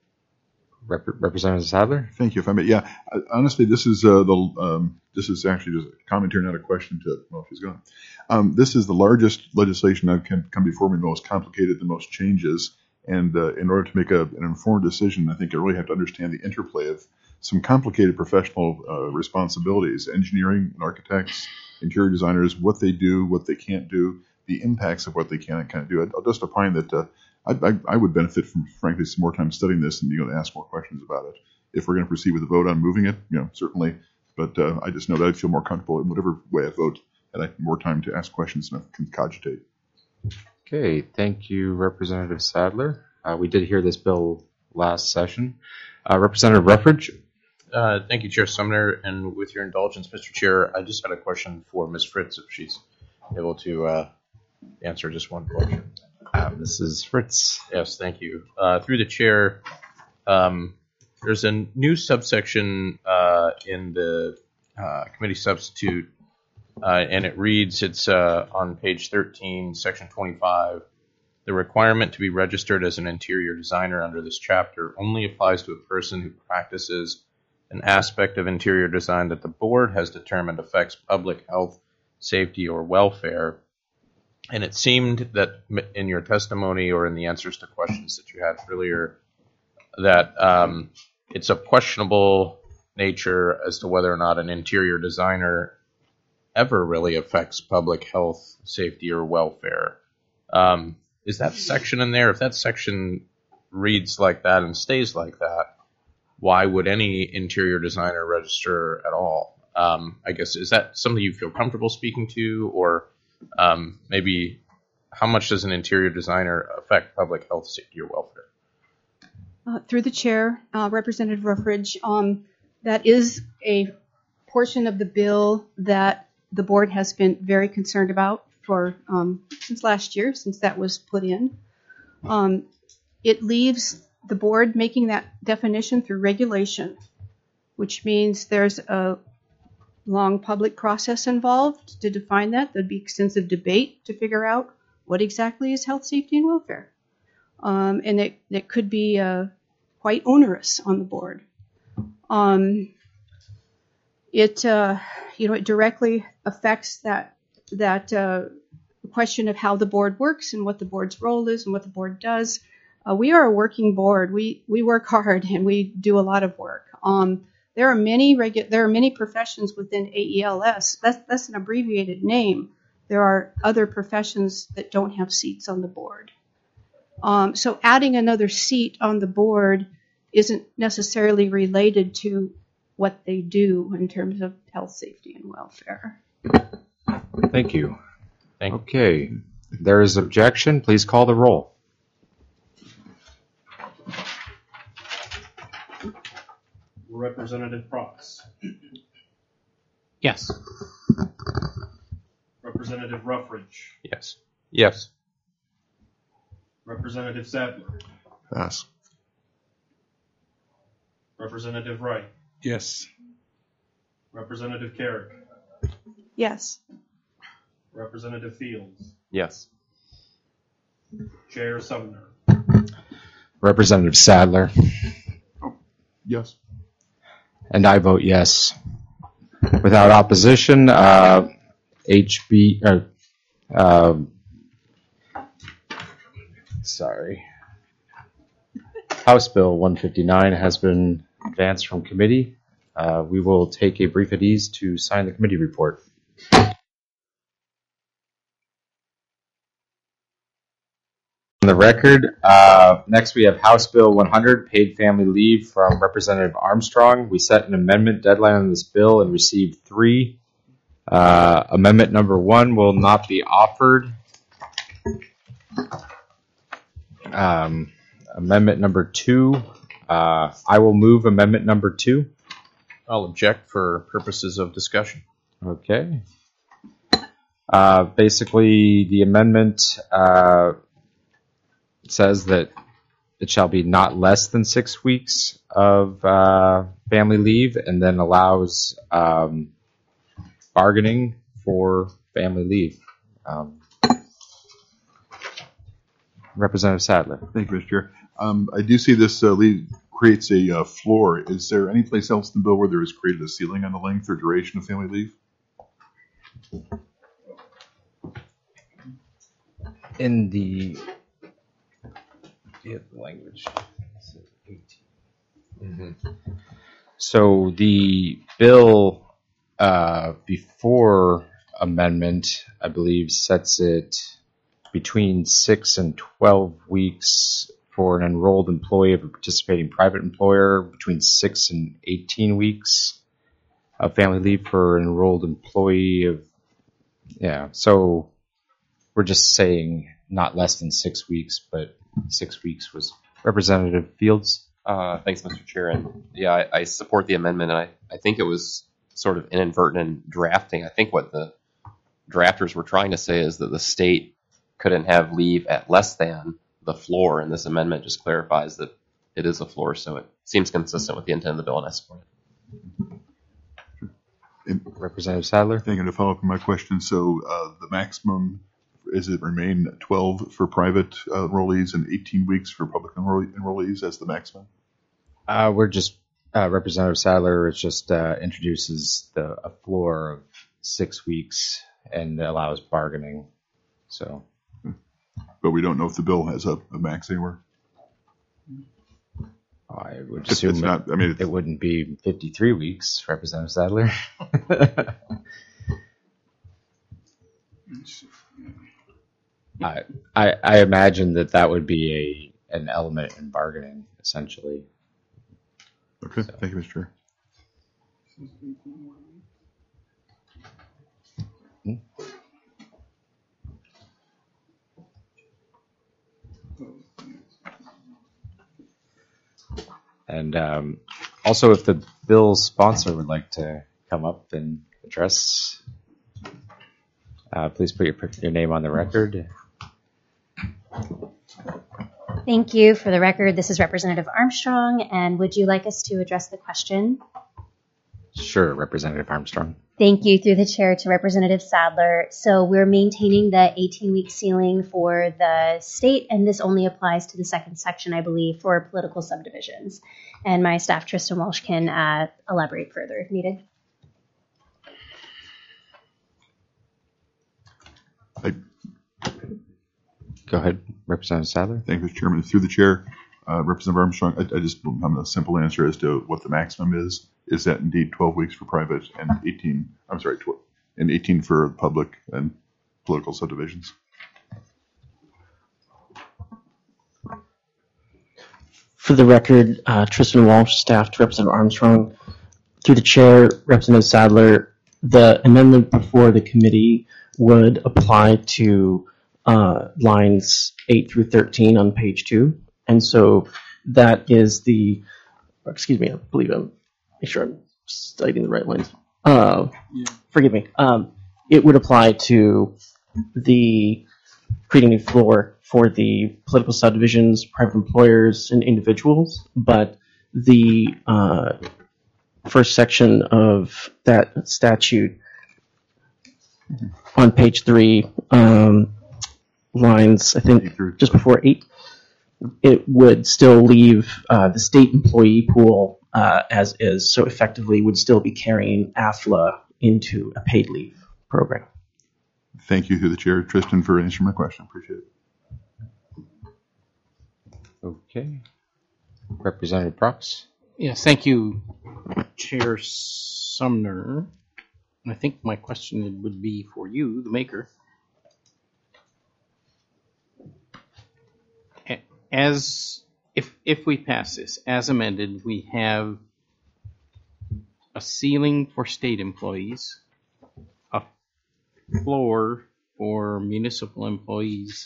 Rep- Representative Sadler?
Thank you, if I may. Yeah, uh, honestly, this is uh, the um, this is actually just a commentary, not a question to, well, she's gone. Um, this is the largest legislation that can come before me, the most complicated, the most changes. And uh, in order to make a, an informed decision, I think I really have to understand the interplay of some complicated professional uh, responsibilities, engineering and architects, interior designers, what they do, what they can't do, the impacts of what they can and can't do. I'll just opine that uh, I, I, I would benefit from, frankly, some more time studying this and being able to ask more questions about it. If we're going to proceed with the vote on moving it, you know, certainly. But uh, I just know that I'd feel more comfortable in whatever way I vote, and I have more time to ask questions and I can cogitate.
Okay, thank you, Representative Sadler. Uh, we did hear this bill last session. Uh, Representative Ruffridge.
Uh, thank you, Chair Sumner. And with your indulgence, Mister Chair, I just had a question for Miz Fritz, if she's able to uh, answer just one question.
Uh, Missus Fritz.
Yes, thank you. Uh, through the chair, um, there's a new subsection uh, in the uh, committee substitute, uh, and it reads, it's uh, on page thirteen, section twenty-five. The requirement to be registered as an interior designer under this chapter only applies to a person who practices an aspect of interior design that the board has determined affects public health, safety, or welfare. And it seemed that in your testimony or in the answers to questions that you had earlier, that um, it's of questionable nature as to whether or not an interior designer ever really affects public health, safety, or welfare. Um, is that section in there? If that section reads like that and stays like that, why would any interior designer register at all? Um, I guess, is that something you feel comfortable speaking to, or um, maybe how much does an interior designer affect public health, safety, or welfare?
Uh, through the chair, uh, Representative Ruffridge, um, that is a portion of the bill that the board has been very concerned about for um, since last year, since that was put in. Um, it leaves the board making that definition through regulation, which means there's a long public process involved to define that. There'd be extensive debate to figure out what exactly is health, safety, and welfare. Um, and it, it could be uh, quite onerous on the board. Um, it, uh, you know, it directly affects that that uh, question of how the board works and what the board's role is and what the board does. Uh, we are a working board. We we work hard and we do a lot of work. Um, there are many regu- there are many professions within A E L S. That's that's an abbreviated name. There are other professions that don't have seats on the board. Um, so adding another seat on the board isn't necessarily related to what they do in terms of health, safety, and welfare.
Thank you.
Thank you.
Okay, there is objection. Please call the roll.
Representative Prox.
Yes.
Representative Ruffridge.
Yes. Yes.
Representative Sadler.
Pass.
Representative Wright.
Yes.
Representative Carrick.
Yes.
Representative Fields.
Yes.
Chair Sumner.
Representative Sadler.
Yes.
And I vote yes. Without opposition, uh, H B, uh, uh, sorry, House Bill one fifty-nine has been advanced from committee. Uh, we will take a brief at ease to sign the committee report. On the record. Uh, next, we have House Bill one hundred, paid family leave, from Representative Armstrong. We set an amendment deadline on this bill and received three. Uh, amendment number one will not be offered. Um, amendment number two, uh, I will move amendment number two.
I'll object for purposes of discussion.
Okay. Uh, basically, the amendment uh, says that it shall be not less than six weeks of uh, family leave, and then allows um, bargaining for family leave. Um, Representative Sadler.
Thank you, Mister Chair. Um, I do see this uh, leave creates a uh, floor. Is there any place else in the bill where there is created a ceiling on the length or duration of family leave?
In the, the language. Mm-hmm. So the bill uh, before amendment, I believe, sets it between six and twelve weeks for an enrolled employee of a participating private employer, between six and eighteen weeks of family leave for an enrolled employee of, yeah, so we're just saying not less than six weeks, but six weeks was Representative Fields.
Uh, thanks, Mister Chair. And yeah, I, I support the amendment. And I, I think it was sort of inadvertent in drafting. I think what the drafters were trying to say is that the state couldn't have leave at less than the floor, and this amendment just clarifies that it is a floor, so it seems consistent with the intent of the bill, and I support it.
And
Representative Sadler.
Thank you. To follow up on my question, so uh, the maximum is it remain twelve for private uh, enrollees and eighteen weeks for public enroll- enrollees as the maximum?
Uh, we're just uh, Representative Sadler is just uh, introduces the a floor of six weeks and allows bargaining. So.
But we don't know if the bill has a, a max anywhere.
I would
It's-
assume
it's
it,
not- I mean,
it wouldn't be fifty-three weeks, Representative Sadler. I, I I imagine that that would be a an element in bargaining, essentially.
Okay,
So.
thank you, Mister Chair.
Hmm? And um, also, if the bill's sponsor would like to come up and address, uh, please put your, your name on the record.
Thank you. For the record, this is Representative Armstrong, and would you like us to address the question?
Sure, Representative Armstrong.
Thank you, through the chair, to Representative Sadler. So we're maintaining the eighteen-week ceiling for the state, and this only applies to the second section, I believe, for political subdivisions. And my staff, Tristan Walsh, can uh, elaborate further if needed.
I,
Go ahead, Representative Sadler.
Thank you, Mister Chairman. Through the chair, uh, Representative Armstrong, I, I just have a simple answer as to what the maximum is. Is that indeed twelve weeks for private and eighteen, I'm sorry, twelve, and eighteen for public and political subdivisions?
For the record, uh, Tristan Walsh, staff to Representative Armstrong. Through the chair, Representative Sadler, the amendment before the committee would apply to uh, lines eight through thirteen on page two. And so that is the, excuse me, I believe I'm, make sure I'm citing the right lines. Uh, yeah. Forgive me. Um, it would apply to the creating a floor for the political subdivisions, private employers, and individuals, but the uh, first section of that statute on page three, um, lines, I think, just before eight, it would still leave uh, the state employee pool uh, as is, so effectively would still be carrying A F L A into a paid leave program.
Thank you, through the chair, Tristan, for answering my question. Appreciate it.
Okay. Representative Prox.
Yes, thank you, Chair Sumner. I think my question would be for you, the maker. as if if we pass this as amended, we have a ceiling for state employees, a floor for municipal employees,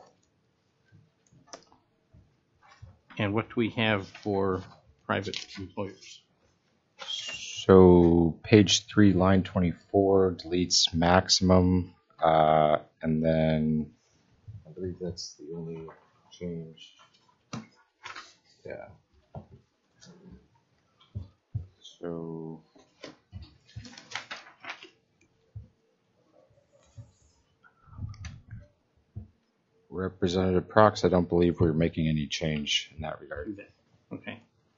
and what do we have for private employers?
So page three, line twenty-four deletes maximum, uh, and then I believe that's the only change. Yeah. So Representative Prox, I don't believe we're making any change in that regard.
Okay.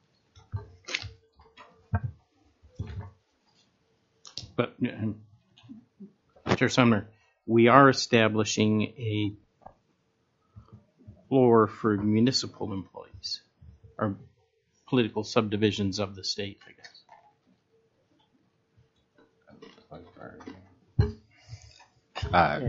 But, uh, Chair Sumner, we are establishing a floor for municipal employees, or political subdivisions of the state, I guess.
Uh,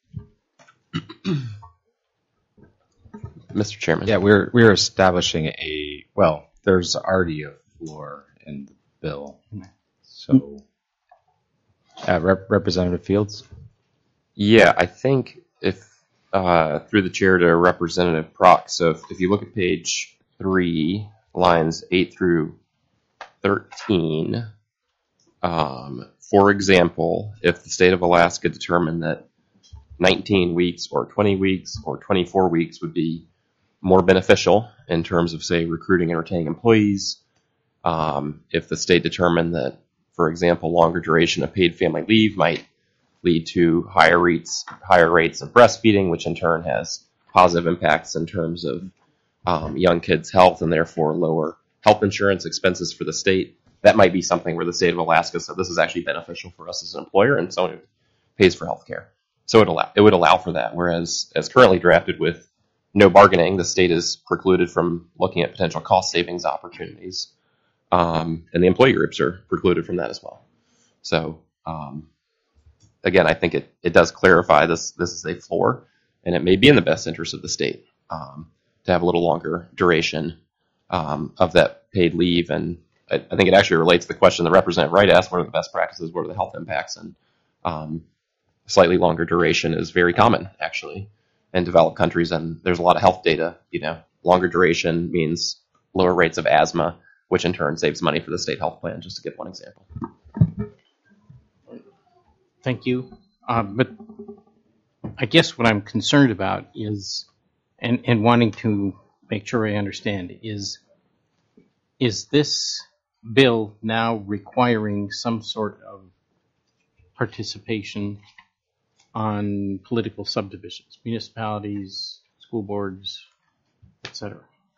Mister Chairman.
Yeah, we're we're establishing a well. There's already a floor in the bill, so uh, Rep- Representative Fields.
Yeah, I think if uh, through the chair to Representative Prox. So if, if you look at page three, lines eight through thirteen, um, for example, if the state of Alaska determined that nineteen weeks or twenty weeks or twenty-four weeks would be more beneficial in terms of, say, recruiting and retaining employees, um, if the state determined that, for example, longer duration of paid family leave might lead to higher rates, higher rates of breastfeeding, which in turn has positive impacts in terms of um, young kids' health and therefore lower health insurance expenses for the state. That might be something where the state of Alaska said this is actually beneficial for us as an employer, and someone who pays for health care. So it allow it would allow for that. Whereas, as currently drafted with no bargaining, the state is precluded from looking at potential cost savings opportunities, um, and the employee groups are precluded from that as well. So. Um, Again, I think it, it does clarify this this is a floor, and it may be in the best interest of the state um, to have a little longer duration um, of that paid leave. And I, I think it actually relates to the question that Representative Wright asked, what are the best practices, what are the health impacts? And um, slightly longer duration is very common, actually, in developed countries, and there's a lot of health data. You know, longer duration means lower rates of asthma, which in turn saves money for the state health plan, just to give one example.
Thank you. Uh, but I guess what I'm concerned about is, and, and wanting to make sure I understand, is, is this bill now requiring some sort of participation on political subdivisions, municipalities, school boards, et cetera?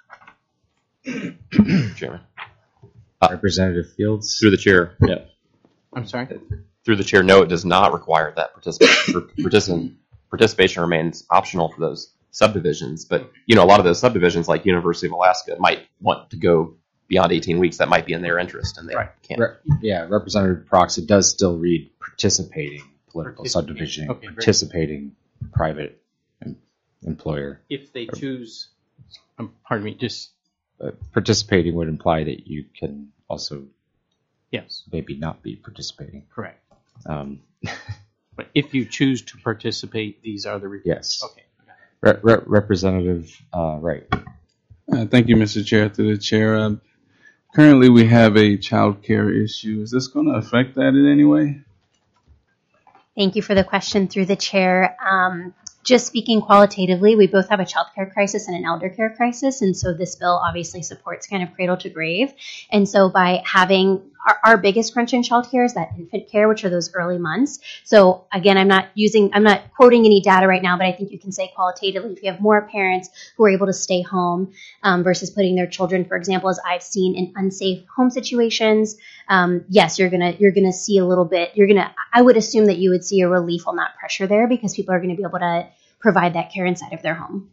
Chairman.
Uh, Representative Fields.
Through the chair. Yeah.
I'm sorry?
Through the chair, no, it does not require that participation. Participant, participation remains optional for those subdivisions. But, you know, a lot of those subdivisions, like University of Alaska, might want to go beyond eighteen weeks. That might be in their interest, and they right. can't.
Re- yeah, Representative Prox, it does still read participating political subdivision,
okay,
participating private em- employer.
If they choose, um, pardon me, just...
Uh, participating would imply that you can also
yes,
maybe not be participating.
Correct.
Um,
but if you choose to participate, these are the requirements.
Yes.
Okay.
Re- Re- Representative uh, Wright.
Uh, thank you, Mister Chair. Through the chair, uh, currently we have a child care issue. Is this going to affect that in any way?
Thank you for the question through the chair. Um, just speaking qualitatively, we both have a child care crisis and an elder care crisis. And so this bill obviously supports kind of cradle to grave. And so by having our, our biggest crunch in child care is that infant care, which are those early months. So again, I'm not using, I'm not quoting any data right now, but I think you can say qualitatively, if you have more parents who are able to stay home um, versus putting their children, for example, as I've seen in unsafe home situations, um, yes, you're gonna you're gonna see a little bit. You're gonna, I would assume that you would see a relief on that pressure there because people are going to be able to provide that care inside of their home.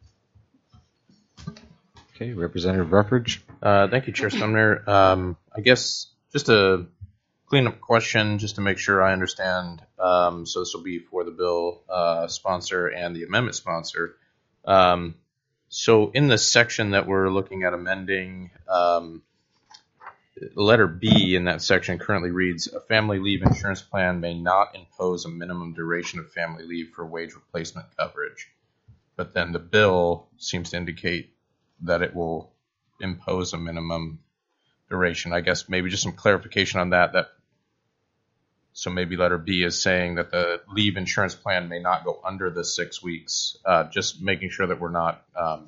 Okay, Representative Ruffridge.
Uh, thank you, Chair Sumner. Um, I guess just a cleanup question, just to make sure I understand. Um, so this will be for the bill uh, sponsor and the amendment sponsor. Um, So in the section that we're looking at amending, um, letter B in that section currently reads, a family leave insurance plan may not impose a minimum duration of family leave for wage replacement coverage. But then the bill seems to indicate that it will impose a minimum duration. I guess maybe just some clarification on that. That so maybe letter B is saying that the leave insurance plan may not go under the six weeks. Uh, just making sure that we're not, um,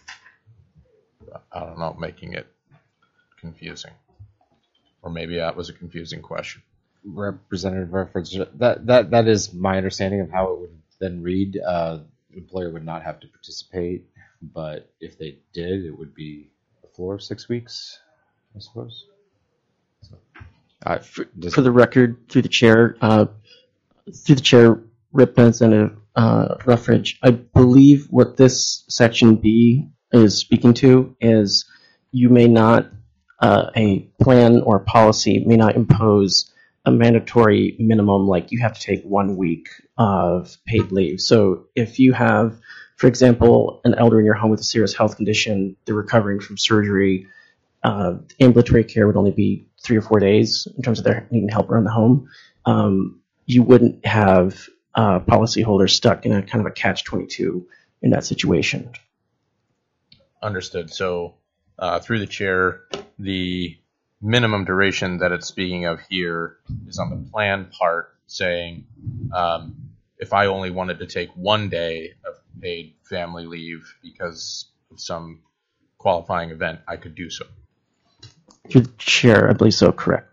I don't know, making it confusing. Or maybe that was a confusing question.
Representative reference. That that that is my understanding of how it would then read. Uh, the employer would not have to participate, but if they did, it would be the floor of six weeks, I suppose. So, uh,
For, for the record, through the chair, uh, through the chair, Representative uh, Ruffridge, I believe what this section B is speaking to is you may not, uh, a plan or policy may not impose a mandatory minimum, like you have to take one week of paid leave. So if you have, for example, an elder in your home with a serious health condition, they're recovering from surgery, uh, ambulatory care would only be three or four days in terms of their needing help around the home. Um, you wouldn't have uh, policyholders stuck in a kind of a catch twenty-two in that situation.
Understood. So uh, through the chair, the minimum duration that it's speaking of here is on the plan part, saying um, if I only wanted to take one day of paid family leave because of some qualifying event, I could do so.
Through the chair, I believe so, correct.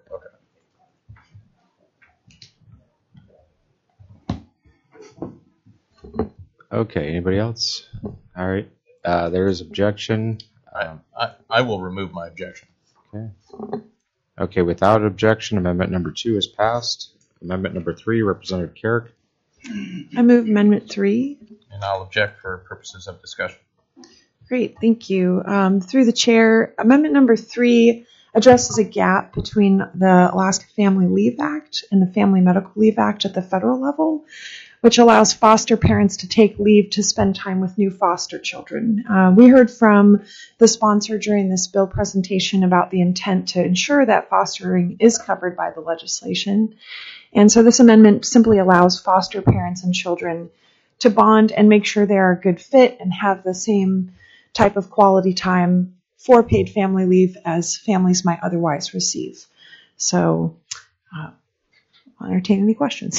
Okay, anybody else? All right. Uh, there is objection.
I, I, I will remove my objection.
Okay. Okay, without objection, amendment number two is passed. Amendment number three, Representative Carrick.
I move Amendment three.
And I'll object for purposes of discussion.
Great, thank you. Um, through the chair, Amendment number three addresses a gap between the Alaska Family Leave Act and the Family Medical Leave Act at the federal level, which allows foster parents to take leave to spend time with new foster children. Uh, we heard from the sponsor during this bill presentation about the intent to ensure that fostering is covered by the legislation. And so this amendment simply allows foster parents and children to bond and make sure they are a good fit and have the same type of quality time for paid family leave as families might otherwise receive. So uh, I'll entertain any questions.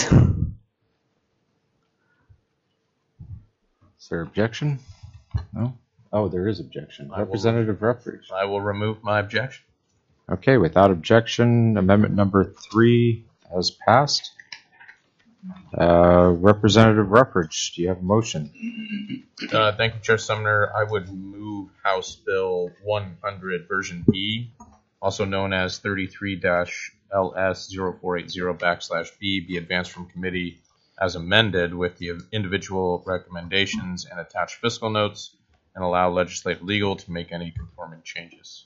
Is there objection? No? Oh, there is objection.
I will-
Representative Ruffridge.
I will remove my objection.
Okay, without objection, amendment number three has passed. Uh, Representative Ruffridge, do you have a motion?
Uh, thank you, Chair Sumner. I would move House Bill one hundred version B, also known as thirty-three L S zero four eight zero backslash B, be advanced from committee as amended with the individual recommendations and attached fiscal notes, and allow legislative legal to make any conforming changes.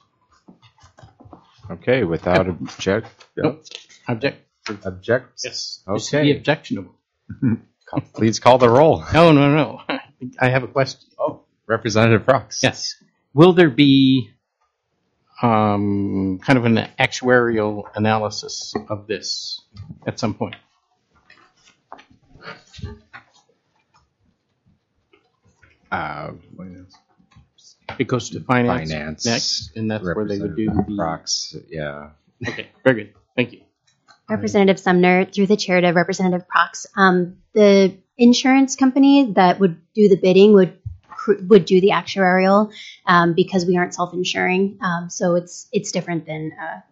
Okay, without object.
Nope. Object.
Object?
Yes.
Okay.
This should be objectionable.
Please call the roll.
No, no, no. I have a question.
Oh, Representative Fox.
Yes. Will there be um, kind of an actuarial analysis of this at some point?
Uh,
It goes to finance,
Finance.
next, and that's where they would do
Representative
the.
Fox, yeah.
Okay, very good. Thank you.
Representative Sumner, through the chair to Representative Prox. Um, the insurance company that would do the bidding would would do the actuarial um, because we aren't self-insuring. Um, so it's it's different than. Uh,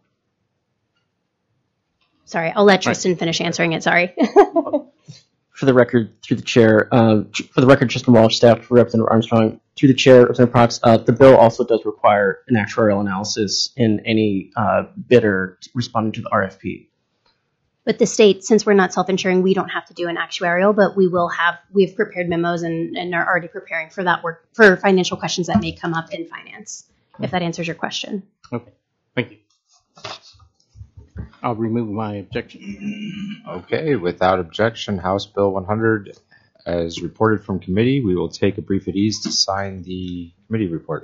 sorry, I'll let Tristan finish answering it. Sorry.
For the record, through the chair, uh, for the record, Tristan Walsh, staff for Representative Armstrong. Through the chair, Representative Prox, uh, the bill also does require an actuarial analysis in any uh, bidder responding to the R F P.
But the state, since we're not self-insuring, we don't have to do an actuarial, but we will have, we've prepared memos and, and are already preparing for that work, for financial questions that may come up in finance, if that answers your question.
Okay, thank you. I'll remove my objection.
Okay, without objection, House Bill one hundred as reported from committee, we will take a brief at ease to sign the committee report.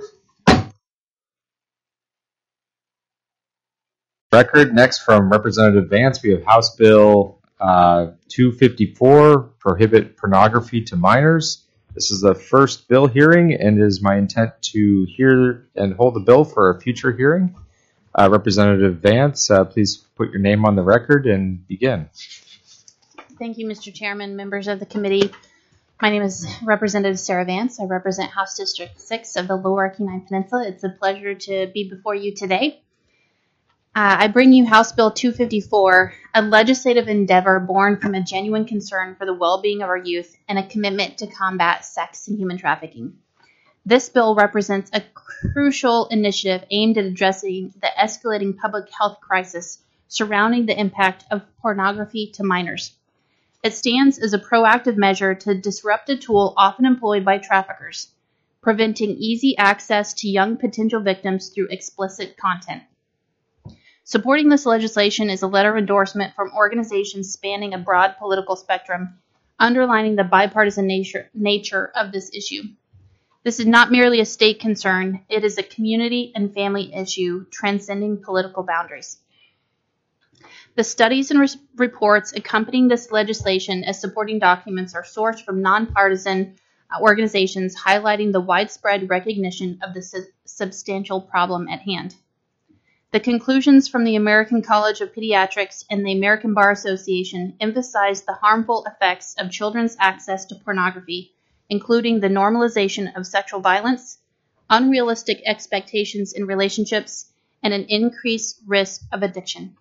Record next from Representative Vance, we have House Bill uh, two fifty-four, prohibit pornography to minors. This is the first bill hearing, and it is my intent to hear and hold the bill for a future hearing. Uh, Representative Vance, uh, please put your name on the record and begin.
Thank you, Mister Chairman, members of the committee. My name is Representative Sarah Vance. I represent House District six of the Lower Kenai Peninsula. It's a pleasure to be before you today. Uh, I bring you House Bill two fifty-four, a legislative endeavor born from a genuine concern for the well-being of our youth and a commitment to combat sex and human trafficking. This bill represents a crucial initiative aimed at addressing the escalating public health crisis surrounding the impact of pornography to minors. It stands as a proactive measure to disrupt a tool often employed by traffickers, preventing easy access to young potential victims through explicit content. Supporting this legislation is a letter of endorsement from organizations spanning a broad political spectrum, underlining the bipartisan nature, nature of this issue. This is not merely a state concern, it is a community and family issue transcending political boundaries. The studies and re- reports accompanying this legislation as supporting documents are sourced from nonpartisan uh, organizations highlighting the widespread recognition of the su- substantial problem at hand. The conclusions from the American College of Pediatrics and the American Bar Association emphasize the harmful effects of children's access to pornography, including the normalization of sexual violence, unrealistic expectations in relationships, and an increased risk of addiction.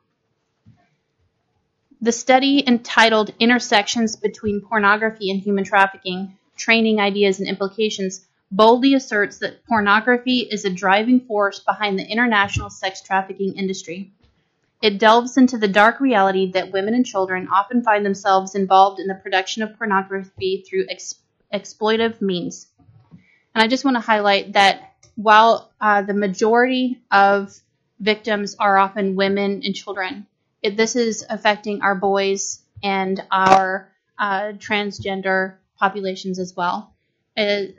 The study entitled Intersections Between Pornography and Human Trafficking, Training Ideas and Implications boldly asserts that pornography is a driving force behind the international sex trafficking industry. It delves into the dark reality that women and children often find themselves involved in the production of pornography through ex- exploitive means. And I just want to highlight that while uh, the majority of victims are often women and children, it, this is affecting our boys and our uh, transgender populations as well. It,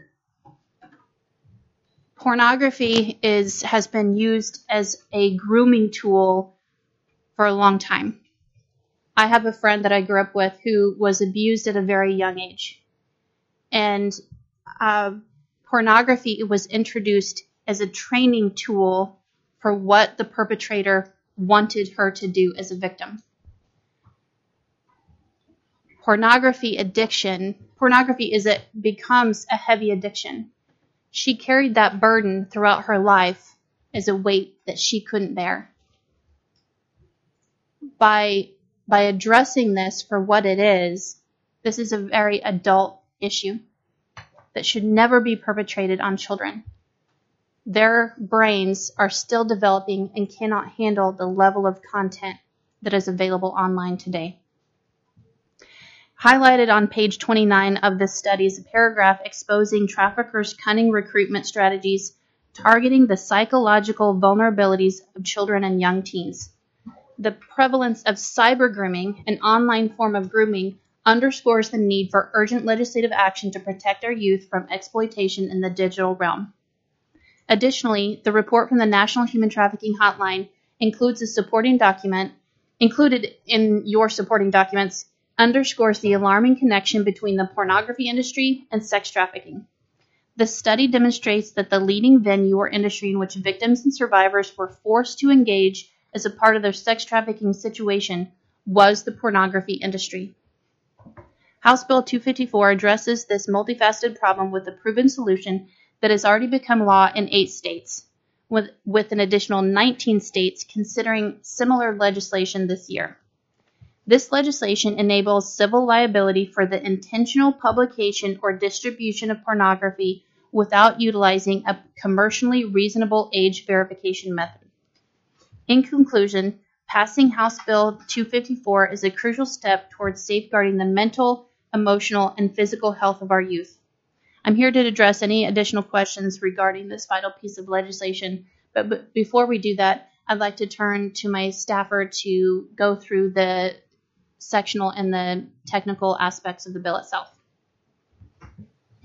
Pornography is has been used as a grooming tool for a long time. I have a friend that I grew up with who was abused at a very young age. And uh, pornography was introduced as a training tool for what the perpetrator wanted her to do as a victim. Pornography addiction, pornography is it becomes a heavy addiction. She carried that burden throughout her life as a weight that she couldn't bear. By, by addressing this for what it is, this is a very adult issue that should never be perpetrated on children. Their brains are still developing and cannot handle the level of content that is available online today. Highlighted on page twenty-nine of this study is a paragraph exposing traffickers' cunning recruitment strategies targeting the psychological vulnerabilities of children and young teens. The prevalence of cyber grooming, an online form of grooming, underscores the need for urgent legislative action to protect our youth from exploitation in the digital realm. Additionally, the report from the National Human Trafficking Hotline includes a supporting document, included in your supporting documents, underscores the alarming connection between the pornography industry and sex trafficking. The study demonstrates that the leading venue or industry in which victims and survivors were forced to engage as a part of their sex trafficking situation was the pornography industry. House Bill two fifty-four addresses this multifaceted problem with a proven solution that has already become law in eight states, with, with an additional nineteen states considering similar legislation this year. This legislation enables civil liability for the intentional publication or distribution of pornography without utilizing a commercially reasonable age verification method. In conclusion, passing House Bill two fifty-four is a crucial step towards safeguarding the mental, emotional, and physical health of our youth. I'm here to address any additional questions regarding this vital piece of legislation, but b- before we do that, I'd like to turn to my staffer to go through the sectional and the technical aspects of the bill itself.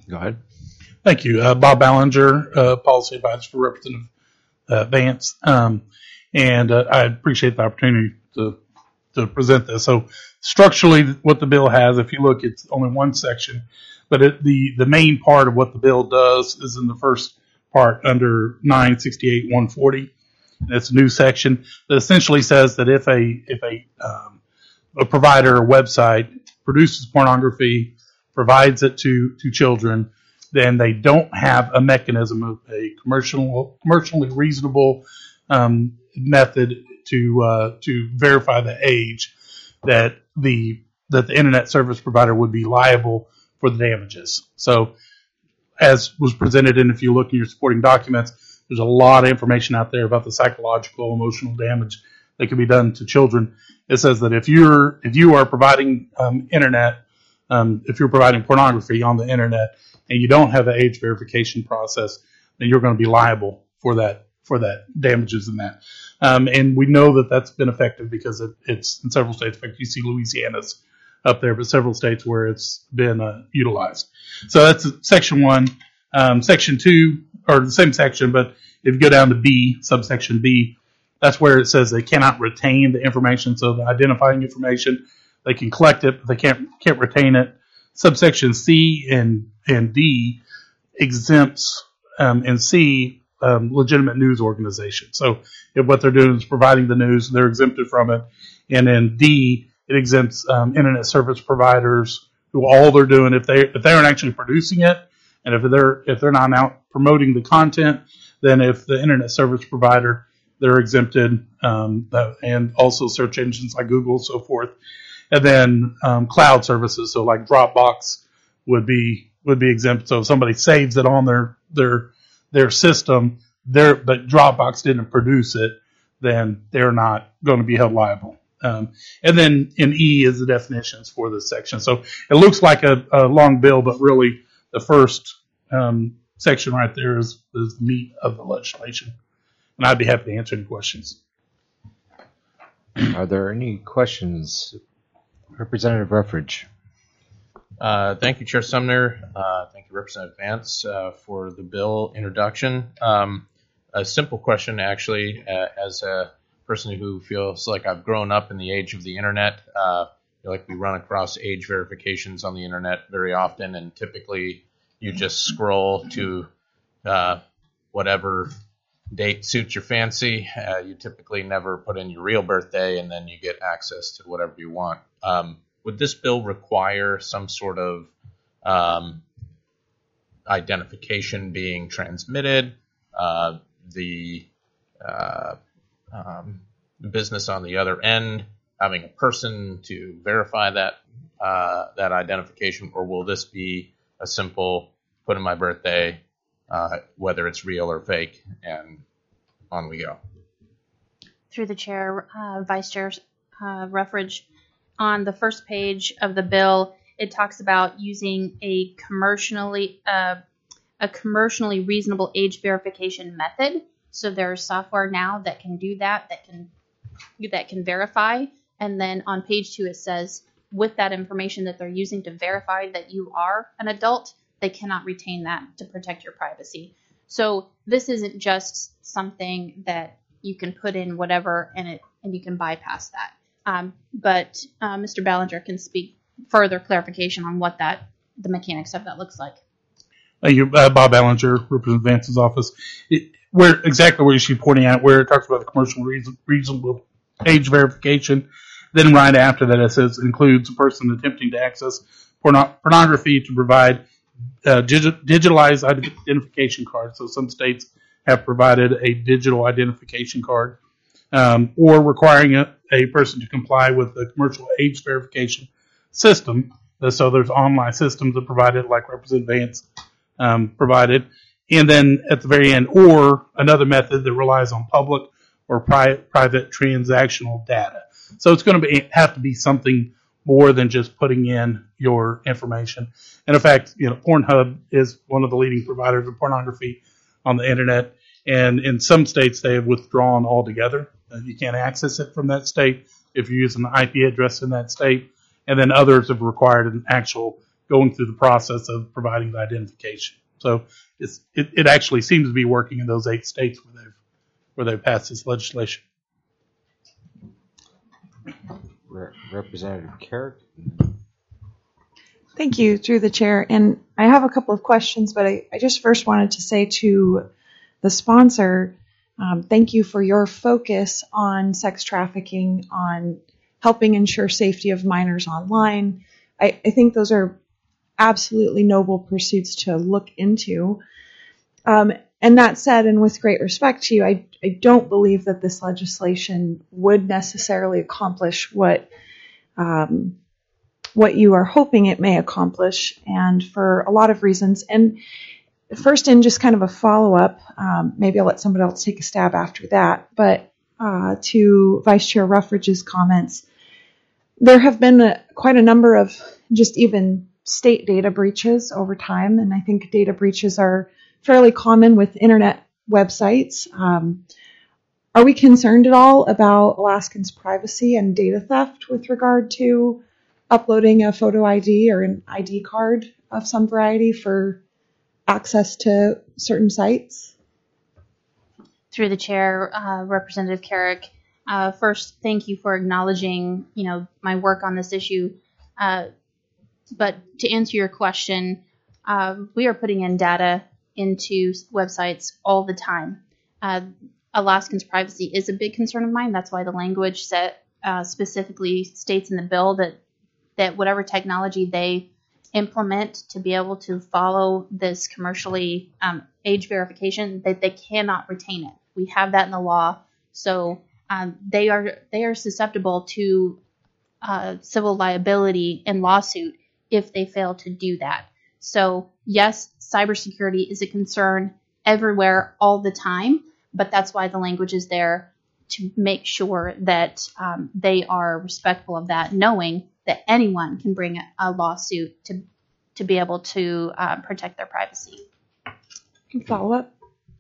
Go ahead.
Thank you. Uh, Bob Ballinger, uh, Policy Advisor for Representative uh, Vance. Um, and uh, I appreciate the opportunity to to present this. So structurally, what the bill has, if you look, it's only one section, but it, the, the main part of what the bill does is in the first part under nine sixty-eight one forty. It's a new section that essentially says that if a if a um, a provider or website produces pornography, provides it to to children, then they don't have a mechanism of a commercial commercially reasonable um, method to uh, to verify the age, that the that the internet service provider would be liable for the damages. So, as was presented, and if you look in your supporting documents, there's a lot of information out there about the psychological, emotional damage that can be done to children. It says that if you're if you are providing um, internet, um, if you're providing pornography on the internet, and you don't have an age verification process, then you're going to be liable for that for that damages in that. Um, and we know that that's been effective because it, it's in several states. In fact, you see Louisiana's up there, but several states where it's been uh, utilized. So that's section one. Um, section two, or the same section, but if you go down to B, subsection B, that's where it says they cannot retain the information. So the identifying information, they can collect it, but they can't can't retain it. Subsection C and and D exempts um, and C um, legitimate news organizations. So if what they're doing is providing the news, they're exempted from it. And then D, it exempts um, internet service providers who all they're doing, if they if they aren't actually producing it, and if they're if they're not out promoting the content, then if the internet service provider, they're exempted, um, and also search engines like Google, so forth. And then um, cloud services, so like Dropbox would be would be exempt. So if somebody saves it on their their their system, their but Dropbox didn't produce it, then they're not going to be held liable. Um, and then in E is the definitions for this section. So it looks like a, a long bill, but really the first um, section right there is, is the meat of the legislation. And I'd be happy to answer any questions.
Are there any questions? Representative Ruffridge.
Uh, thank you, Chair Sumner. Uh, thank you, Representative Vance, uh, for the bill introduction. Um, a simple question, actually, uh, as a person who feels like I've grown up in the age of the internet. Uh, I feel like we run across age verifications on the internet very often, and typically you just scroll to uh, whatever date suits your fancy. Uh, you typically never put in your real birthday, and then you get access to whatever you want. Um, would this bill require some sort of um, identification being transmitted? Uh, the uh, um, business on the other end having a person to verify that uh, that identification, or will this be a simple put in my birthday, uh, whether it's real or fake, and on we go?
Through the chair, uh, Vice Chair uh, Ruffridge, on the first page of the bill, it talks about using a commercially uh, a commercially reasonable age verification method. So there's software now that can do that, that can that can verify. And then on page two, it says with that information that they're using to verify that you are an adult, they cannot retain that to protect your privacy. So this isn't just something that you can put in whatever and it and you can bypass that. Um, but uh, Mister Ballinger can speak further clarification on what that the mechanics of that looks like.
Thank you, uh, Bob Ballinger, Representative Vance's office. It, where exactly where she's pointing out, where it talks about the commercial reason, reasonable age verification. Then right after that, it says includes a person attempting to access porno- pornography to provide uh, digi- digitalized identification cards. So some states have provided a digital identification card, um, or requiring a, a person to comply with the commercial age verification system. Uh, so there's online systems that provide it, like Representative Vance um, provided. And then at the very end, or another method that relies on public or pri- private transactional data. So it's going to be have to be something more than just putting in your information. And in fact, you know, Pornhub is one of the leading providers of pornography on the internet. And in some states, they have withdrawn altogether. Uh, you can't access it from that state if you use an I P address in that state. And then others have required an actual going through the process of providing the identification. So it's, it, it actually seems to be working in those eight states where they've where they've passed this legislation.
Re- Representative Carrick.
Thank you, through the chair. And I have a couple of questions, but I, I just first wanted to say to the sponsor, um, thank you for your focus on sex trafficking, on helping ensure safety of minors online. I, I think those are absolutely noble pursuits to look into. Um, and that said, and with great respect to you, I, I don't believe that this legislation would necessarily accomplish what um, what you are hoping it may accomplish, and for a lot of reasons. And first, in just kind of a follow-up, um, maybe I'll let somebody else take a stab after that, but uh, to Vice Chair Ruffridge's comments, there have been a, quite a number of just even state data breaches over time, and I think data breaches are fairly common with internet websites. Um, are we concerned at all about Alaskans' privacy and data theft with regard to uploading a photo I D or an I D card of some variety for access to certain sites?
Through the chair, uh, Representative Carrick, uh, first, thank you for acknowledging, you know, my work on this issue. Uh, but to answer your question, uh, we are putting in data into websites all the time. Uh, Alaskans' privacy is a big concern of mine. That's why the language set uh, specifically states in the bill that that whatever technology they implement to be able to follow this commercially um, age verification, that they cannot retain it. We have that in the law, so um, they are they are susceptible to uh, civil liability and lawsuit if they fail to do that. So yes, cybersecurity is a concern everywhere all the time, but that's why the language is there to make sure that um, they are respectful of that, knowing that anyone can bring a, a lawsuit to to be able to uh, protect their privacy.
Follow up.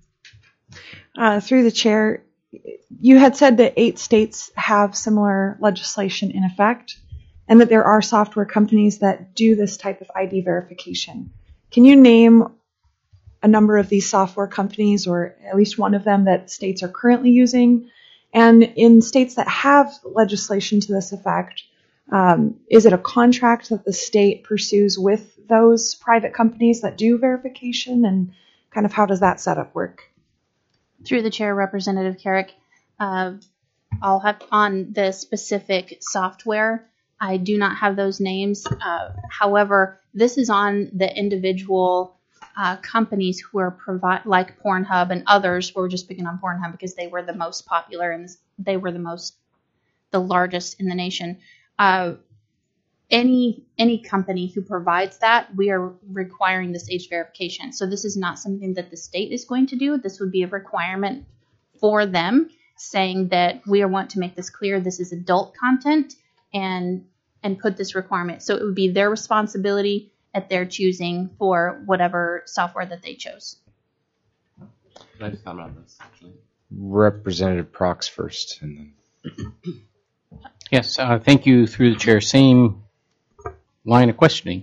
Uh, through the chair, you had said that eight states have similar legislation in effect, and that there are software companies that do this type of I D verification. Can you name a number of these software companies, or at least one of them that states are currently using? And in states that have legislation to this effect, um, is it a contract that the state pursues with those private companies that do verification, and kind of how does that setup work?
Through the chair, Representative Carrick, uh, I'll have on the specific software. I do not have those names. Uh, however, this is on the individual uh, companies who are provide like Pornhub and others. We're just picking on Pornhub because they were the most popular and they were the most, the largest in the nation. Uh, any any company who provides that, we are requiring this age verification. So this is not something that the state is going to do. This would be a requirement for them, saying that we want to make this clear. This is adult content, and and put this requirement. So it would be their responsibility at their choosing for whatever software that they chose.
Can I just comment on this, actually?
Representative Prox first, and then.
Yes, uh, thank you, through the chair. Same line of questioning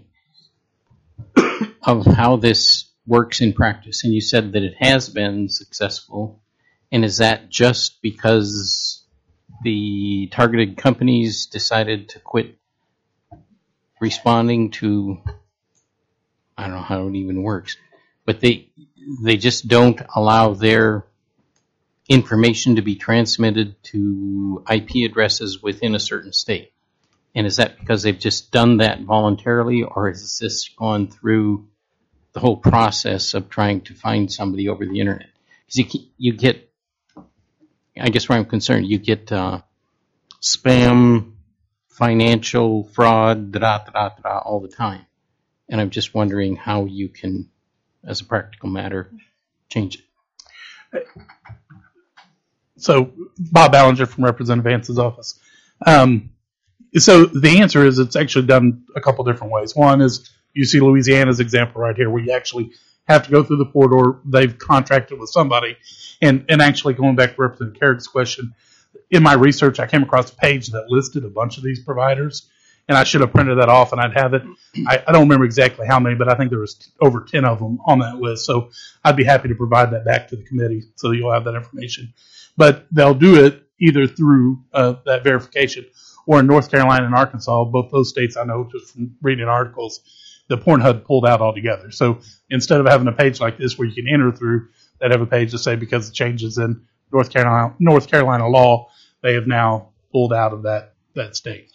of how this works in practice. And you said that it has been successful. And is that just because the targeted companies decided to quit responding to, I don't know how it even works, but they they just don't allow their information to be transmitted to I P addresses within a certain state? And is that because they've just done that voluntarily, or has this gone through the whole process of trying to find somebody over the internet? Because you, you get, I guess where I'm concerned, you get uh, spam, financial fraud, da da da da all the time. And I'm just wondering how you can, as a practical matter, change it.
So, Bob Ballinger from Representative Vance's office. Um, so the answer is it's actually done a couple different ways. One is you see Louisiana's example right here, where you actually have to go through the port, or they've contracted with somebody. And, and actually, going back to Representative Carrick's question, in my research, I came across a page that listed a bunch of these providers. and I should have printed that off and I'd have it. I, I don't remember exactly how many, but I think there was over ten of them on that list. So I'd be happy to provide that back to the committee so that you'll have that information. But they'll do it either through uh, that verification or in North Carolina and Arkansas, both those states I know just from reading articles, the Pornhub pulled out altogether. So instead of having a page like this where you can enter through, they'd have a page to say because of changes in North Carolina North Carolina law, they have now pulled out of that, that state.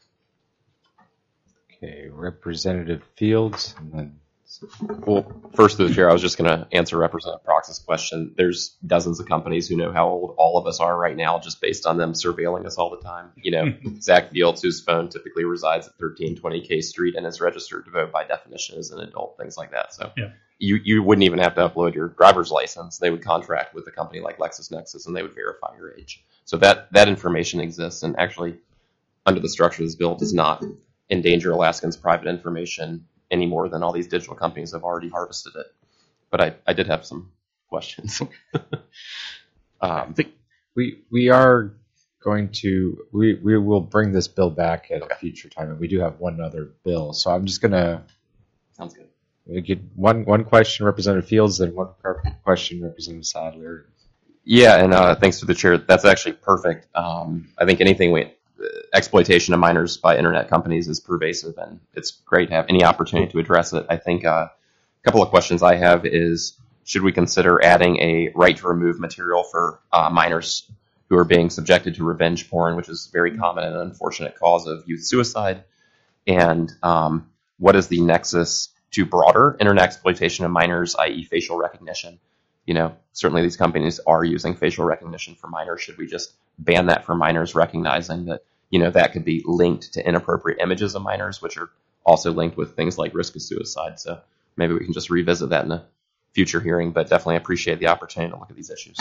Okay, Representative Fields, and then
Well, first to the chair, I was just going to answer Representative Prox's question. There's dozens of companies who know how old all of us are right now just based on them surveilling us all the time. You know, Zach Fields, whose phone typically resides at thirteen twenty K Street and is registered to vote by definition as an adult, things like that. So
yeah.
you, you wouldn't even have to upload your driver's license. They would contract with a company like LexisNexis and they would verify your age. So that, that information exists, and actually under the structure of this bill does not endanger Alaskans' private information any more than all these digital companies have already harvested it. But I, I did have some questions.
um, we we are going to we, we will bring this bill back at a future time, and we do have one other bill. So I'm just gonna
sounds good.
We get one one question, Representative Fields, then one question, Representative Sadler.
Yeah, and uh, thanks to the chair. That's actually perfect. Um, I think anything we exploitation of minors by internet companies is pervasive, and it's great to have any opportunity to address it. I think uh, a couple of questions I have is, should we consider adding a right to remove material for uh, minors who are being subjected to revenge porn, which is a very common and unfortunate cause of youth suicide? And um, what is the nexus to broader internet exploitation of minors, that is facial recognition? You know, certainly these companies are using facial recognition for minors. Should we just ban that for minors, recognizing that, you know, that could be linked to inappropriate images of minors, which are also linked with things like risk of suicide? So maybe we can just revisit that in a future hearing, but definitely appreciate the opportunity to look at these issues.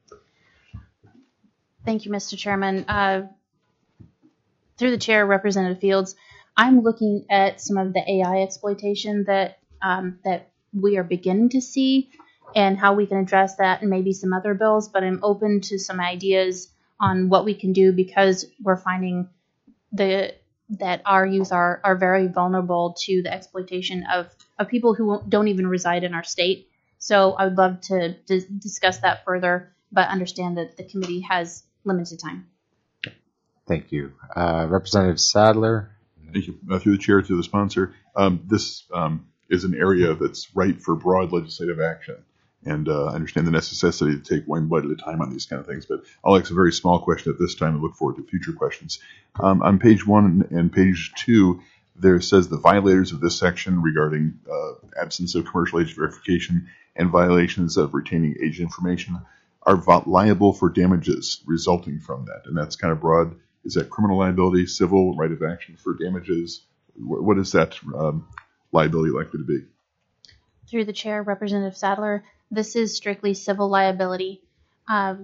Thank you, Mister Chairman. Uh, through the chair, Representative Fields, I'm looking at some of the A I exploitation that um, that we are beginning to see and how we can address that, and maybe some other bills, but I'm open to some ideas on what we can do, because we're finding the that our youth are, are very vulnerable to the exploitation of, of people who don't even reside in our state. So I would love to d- discuss that further, but understand that the committee has limited time.
Thank you. Uh, Representative Sadler.
Thank you. Uh, through the chair to the sponsor, um, this um, is an area that's ripe for broad legislative action. And uh, I understand the necessity to take one bite at a time on these kind of things. But I'll ask a very small question at this time and look forward to future questions. Um, on page one and page two, there says the violators of this section regarding uh, absence of commercial age verification and violations of retaining age information are vi- liable for damages resulting from that. And that's kind of broad. Is that criminal liability, civil, right of action for damages? What, what is that um, liability likely to be?
Through the chair, Representative Sadler, this is strictly civil liability. Um,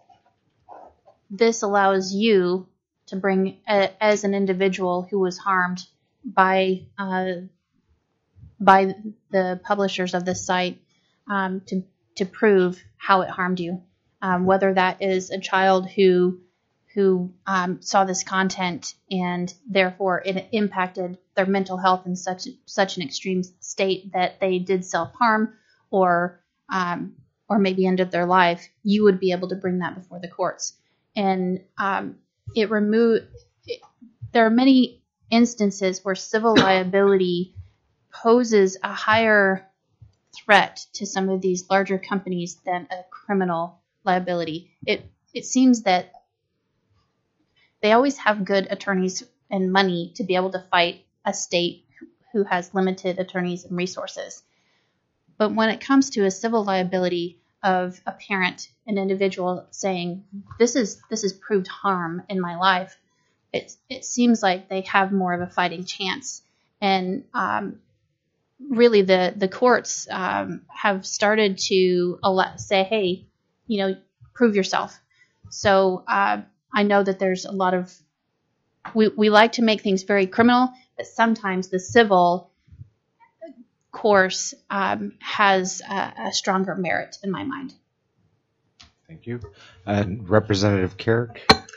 this allows you to bring, a, as an individual who was harmed by uh, by the publishers of this site, um, to to prove how it harmed you, um, whether that is a child who who um, saw this content and therefore it impacted their mental health in such such an extreme state that they did self-harm, or um, or maybe ended their life. You would be able to bring that before the courts, and um, it remove. It, there are many instances where civil liability poses a higher threat to some of these larger companies than a criminal liability. It it seems that they always have good attorneys and money to be able to fight a state who has limited attorneys and resources. But when it comes to a civil liability of a parent, an individual saying, this is this has proved harm in my life, it, it seems like they have more of a fighting chance. And um, really the, the courts um, have started to allow, say, hey, you know, prove yourself. So uh, I know that there's a lot of, we, we like to make things very criminal, but sometimes the civil course um, has a, a stronger merit in my mind.
Thank you. And Representative Carrick.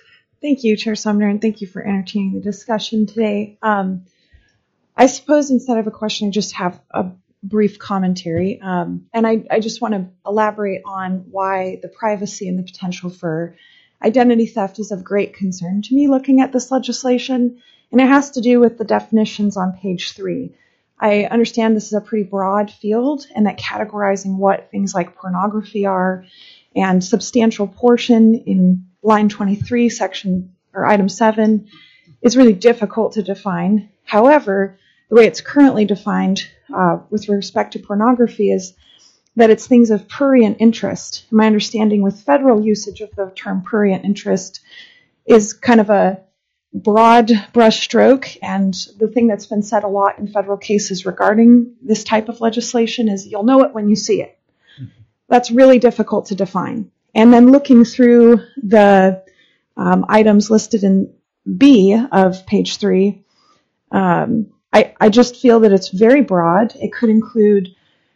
Thank you, Chair Sumner, and thank you for entertaining the discussion today. Um, I suppose instead of a question, I just have a brief commentary. Um, and I, I just want to elaborate on why the privacy and the potential for identity theft is of great concern to me looking at this legislation. And it has to do with the definitions on page three. I understand this is a pretty broad field and that categorizing what things like pornography are and substantial portion in line twenty-three, section or item seven is really difficult to define. However, the way it's currently defined uh, with respect to pornography is that it's things of prurient interest. My understanding with federal usage of the term prurient interest is kind of a broad brushstroke, and the thing that's been said a lot in federal cases regarding this type of legislation is you'll know it when you see it. Mm-hmm. That's really difficult to define. And then looking through the um, items listed in B of page three, um, I, I just feel that it's very broad. It could include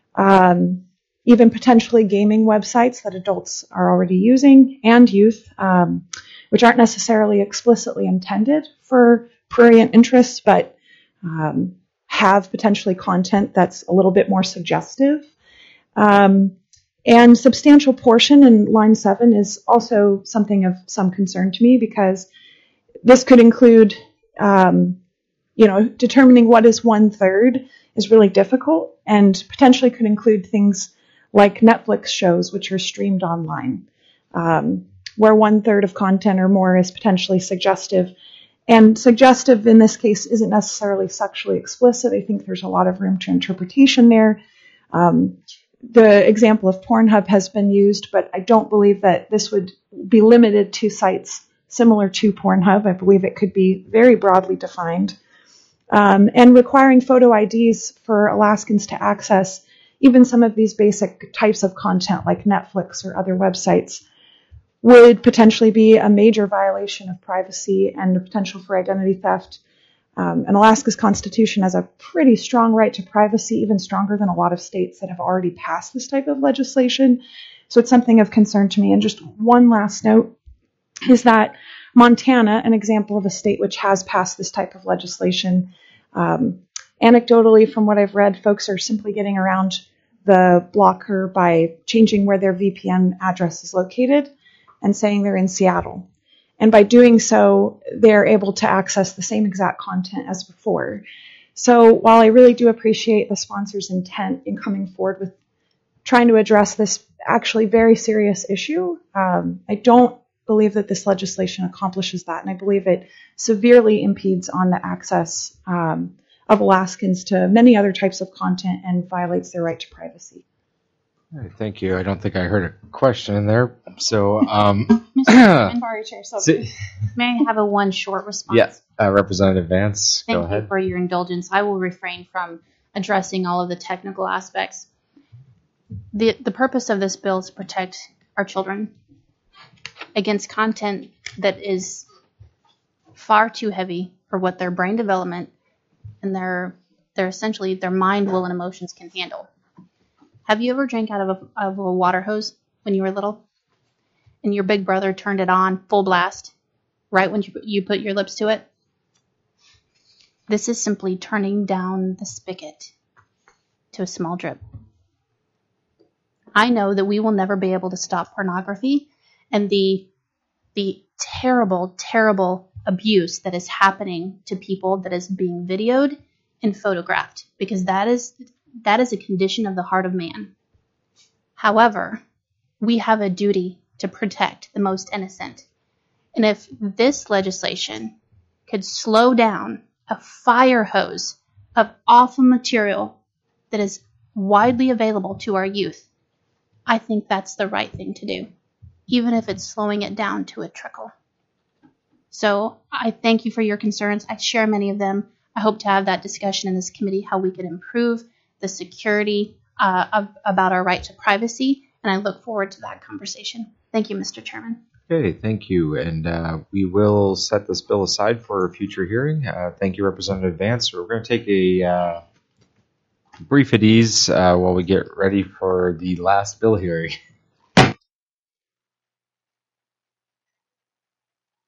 um, even potentially gaming websites that adults are already using and youth, um, which aren't necessarily explicitly intended for prurient interests, but um, have potentially content that's a little bit more suggestive. Um, and substantial portion in line seven is also something of some concern to me because this could include, um, you know, determining what is one third is really difficult and potentially could include things like Netflix shows, which are streamed online. Um, where one third of content or more is potentially suggestive. And suggestive in this case isn't necessarily sexually explicit. I think there's a lot of room to interpretation there. Um, the example of Pornhub has been used, but I don't believe that this would be limited to sites similar to Pornhub. I believe it could be very broadly defined. Um, and requiring photo I Ds for Alaskans to access even some of these basic types of content like Netflix or other websites would potentially be a major violation of privacy and the potential for identity theft. Um, and Alaska's constitution has a pretty strong right to privacy, even stronger than a lot of states that have already passed this type of legislation. So it's something of concern to me. And just one last note is that Montana, an example of a state which has passed this type of legislation, um, anecdotally from what I've read, folks are simply getting around the blocker by changing where their V P N address is located and saying they're in Seattle. And by doing so, they're able to access the same exact content as before. So while I really do appreciate the sponsor's intent in coming forward with trying to address this actually very serious issue, um, I don't believe that this legislation accomplishes that. And I believe it severely impedes on the access um, of Alaskans to many other types of content and violates their right to privacy.
All right, thank you. I don't think I heard a question in there. So, um,
Mister Chairman, sorry, Chair, so
si-
may I have a one short response?
yes, uh, Representative Vance,
Thank
go
you
ahead.
for your indulgence. I will refrain from addressing all of the technical aspects. The the purpose of this bill is to protect our children against content that is far too heavy for what their brain development and their their essentially their mind, will, and emotions can handle. Have you ever drank out of a, of a water hose when you were little? And your big brother turned it on full blast right when you, you put your lips to it? This is simply turning down the spigot to a small drip. I know that we will never be able to stop pornography and the the terrible, terrible abuse that is happening to people that is being videoed and photographed, because that is that is a condition of the heart of man. However, we have a duty to protect the most innocent. And if this legislation could slow down a fire hose of awful material that is widely available to our youth, I think that's the right thing to do, even if it's slowing it down to a trickle. So I thank you for your concerns. I share many of them. I hope to have that discussion in this committee, how we could improve the security uh, of, about our right to privacy, and I look forward to that conversation. Thank you, Mister Chairman.
Okay, thank you. And uh, we will set this bill aside for a future hearing. Uh, thank you, Representative Vance. We're going to take a uh, brief at ease uh, while we get ready for the last bill hearing.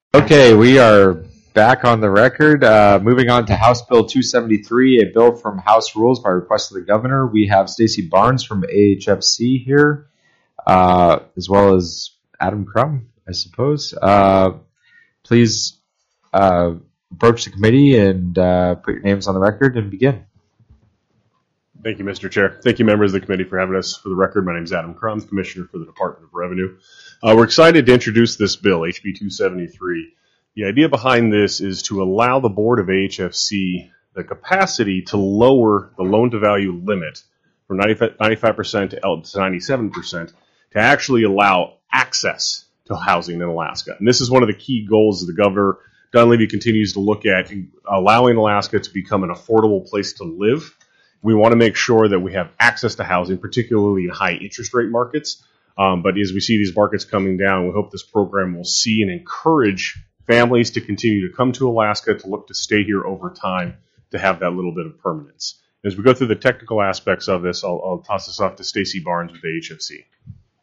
Okay, we are back on the record. Uh, moving on to House Bill two seventy-three, a bill from House Rules by request of the governor. We have Stacey Barnes from A H F C here, uh, as well as Adam Crum, I suppose. Uh, please uh, approach the committee and uh, put your names on the record and begin.
Thank you, Mister Chair. Thank you, members of the committee, for having us. For the record, my name is Adam Crum, Commissioner for the Department of Revenue. Uh, we're excited to introduce this bill, H B two seventy-three. The idea behind this is to allow the Board of A H F C the capacity to lower the loan-to-value limit from ninety-five percent to ninety-seven percent to actually allow access to housing in Alaska. And this is one of the key goals that the Governor Dunleavy continues to look at, allowing Alaska to become an affordable place to live. We want to make sure that we have access to housing, particularly in high interest rate markets. Um, but as we see these markets coming down, we hope this program will see and encourage families to continue to come to Alaska, to look to stay here over time, to have that little bit of permanence. As we go through the technical aspects of this, I'll, I'll toss this off to Stacey Barnes with A H F C.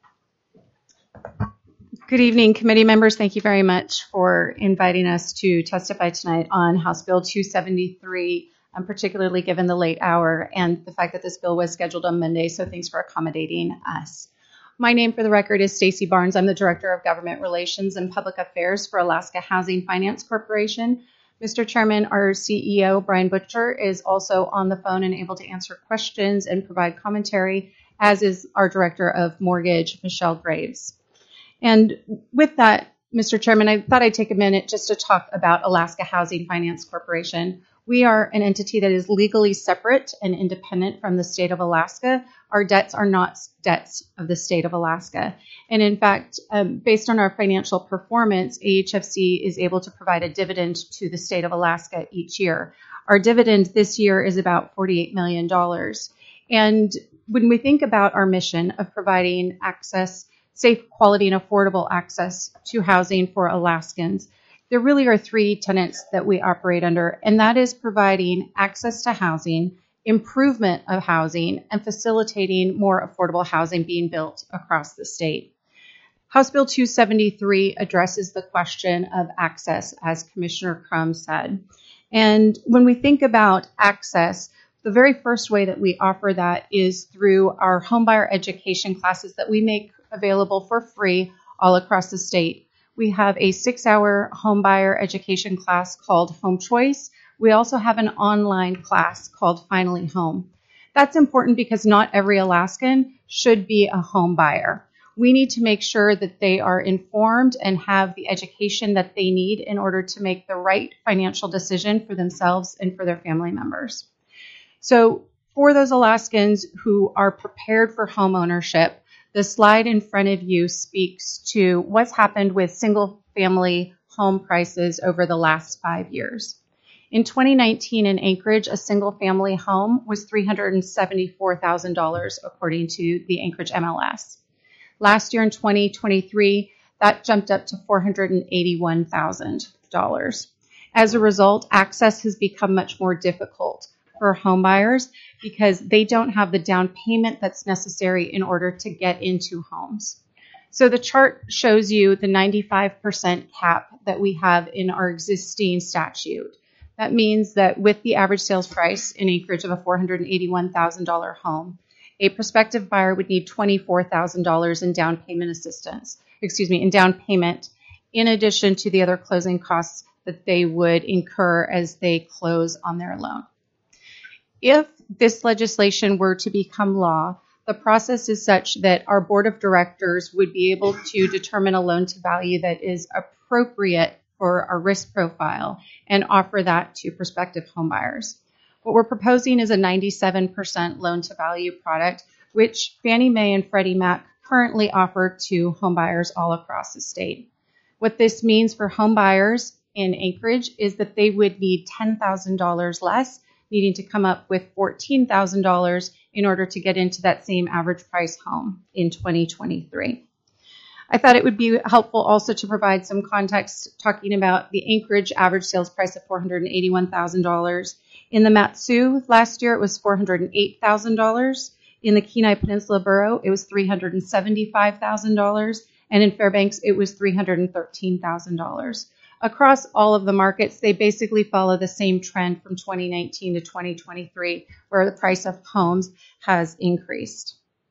Good evening, committee members. Thank you very much for inviting us to testify tonight on House Bill two seventy-three. Um, particularly given the late hour and the fact that this bill was scheduled on Monday, so thanks for accommodating us. My name, for the record, is Stacey Barnes. I'm the Director of Government Relations and Public Affairs for Alaska Housing Finance Corporation. Mister Chairman, our C E O, Brian Butcher, is also on the phone and able to answer questions and provide commentary, as is our Director of Mortgage, Michelle Graves. And with that, Mister Chairman, I thought I'd take a minute just to talk about Alaska Housing Finance Corporation. We are an entity that is legally separate and independent from the state of Alaska. Our debts are not debts of the state of Alaska. And in fact, um, based on our financial performance, A H F C is able to provide a dividend to the state of Alaska each year. Our dividend this year is about forty-eight million dollars. And when we think about our mission of providing access, safe, quality, and affordable access to housing for Alaskans, there really are three tenets that we operate under, and that is providing access to housing, improvement of housing, and facilitating more affordable housing being built across the state. House Bill two seventy-three addresses the question of access, as Commissioner Crum said. And when we think about access, the very first way that we offer that is through our homebuyer education classes that we make available for free all across the state. We have a six-hour homebuyer education class called Home Choice. We also have an online class called Finally Home. That's important because not every Alaskan should be a home buyer. We need to make sure that they are informed and have the education that they need in order to make the right financial decision for themselves and for their family members. So for those Alaskans who are prepared for home ownership, the slide in front of you speaks to what's happened with single-family home prices over the last five years. In twenty nineteen in Anchorage, a single-family home was three hundred seventy-four thousand dollars, according to the Anchorage M L S. Last year in twenty twenty-three, that jumped up to four hundred eighty-one thousand dollars. As a result, access has become much more difficult for home buyers because they don't have the down payment that's necessary in order to get into homes. So the chart shows you the ninety-five percent cap that we have in our existing statute. That means that with the average sales price in Anchorage of a four hundred eighty-one thousand dollars home, a prospective buyer would need twenty-four thousand dollars in down payment assistance, excuse me, in down payment, in addition to the other closing costs that they would incur as they close on their loan. If this legislation were to become law, the process is such that our board of directors would be able to determine a loan to value that is appropriate for our risk profile and offer that to prospective homebuyers. What we're proposing is a ninety-seven percent loan to value product, which Fannie Mae and Freddie Mac currently offer to homebuyers all across the state. What this means for homebuyers in Anchorage is that they would need ten thousand dollars less, needing to come up with fourteen thousand dollars in order to get into that same average price home in twenty twenty-three. I thought it would be helpful also to provide some context talking about the Anchorage average sales price of four hundred eighty-one thousand dollars. In the Mat-Su last year, it was four hundred eight thousand dollars. In the Kenai Peninsula Borough, it was three hundred seventy-five thousand dollars. and in Fairbanks, it was three hundred thirteen thousand dollars. Across all of the markets, they basically follow the same trend from twenty nineteen to twenty twenty-three, where the price of homes has increased.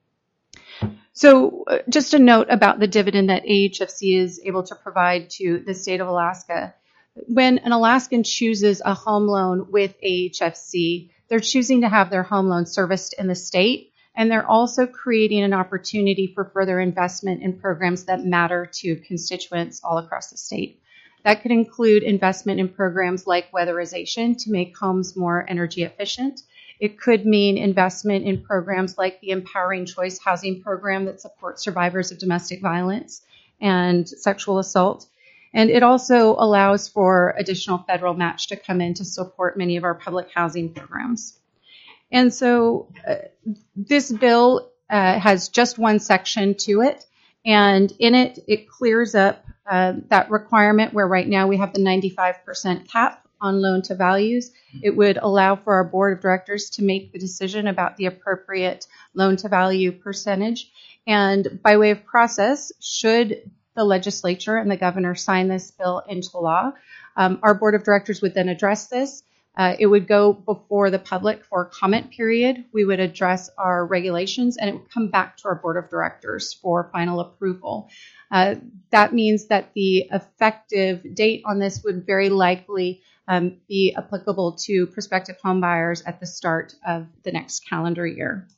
So uh, just a note about the dividend that A H F C is able to provide to the state of Alaska. When an Alaskan chooses a home loan with A H F C, they're choosing to have their home loan serviced in the state, and they're also creating an opportunity for further investment in programs that matter to constituents all across the state. That could include investment in programs like weatherization to make homes more energy efficient. It could mean investment in programs like the Empowering Choice Housing Program that supports survivors of domestic violence and sexual assault. And it also allows for additional federal match to come in to support many of our public housing programs. And so uh, this bill uh, has just one section to it, and in it, it clears up uh, that requirement where right now we have the ninety-five percent cap on loan to values. It would allow for our board of directors to make the decision about the appropriate loan to value percentage. And by way of process, should the legislature and the governor sign this bill into law, um, our board of directors would then address this. Uh, it would go before the public for a comment period. We would address our regulations, and it would come back to our board of directors for final approval. Uh, that means that the effective date on this would very likely um, be applicable to prospective home buyers at the start of the next calendar year.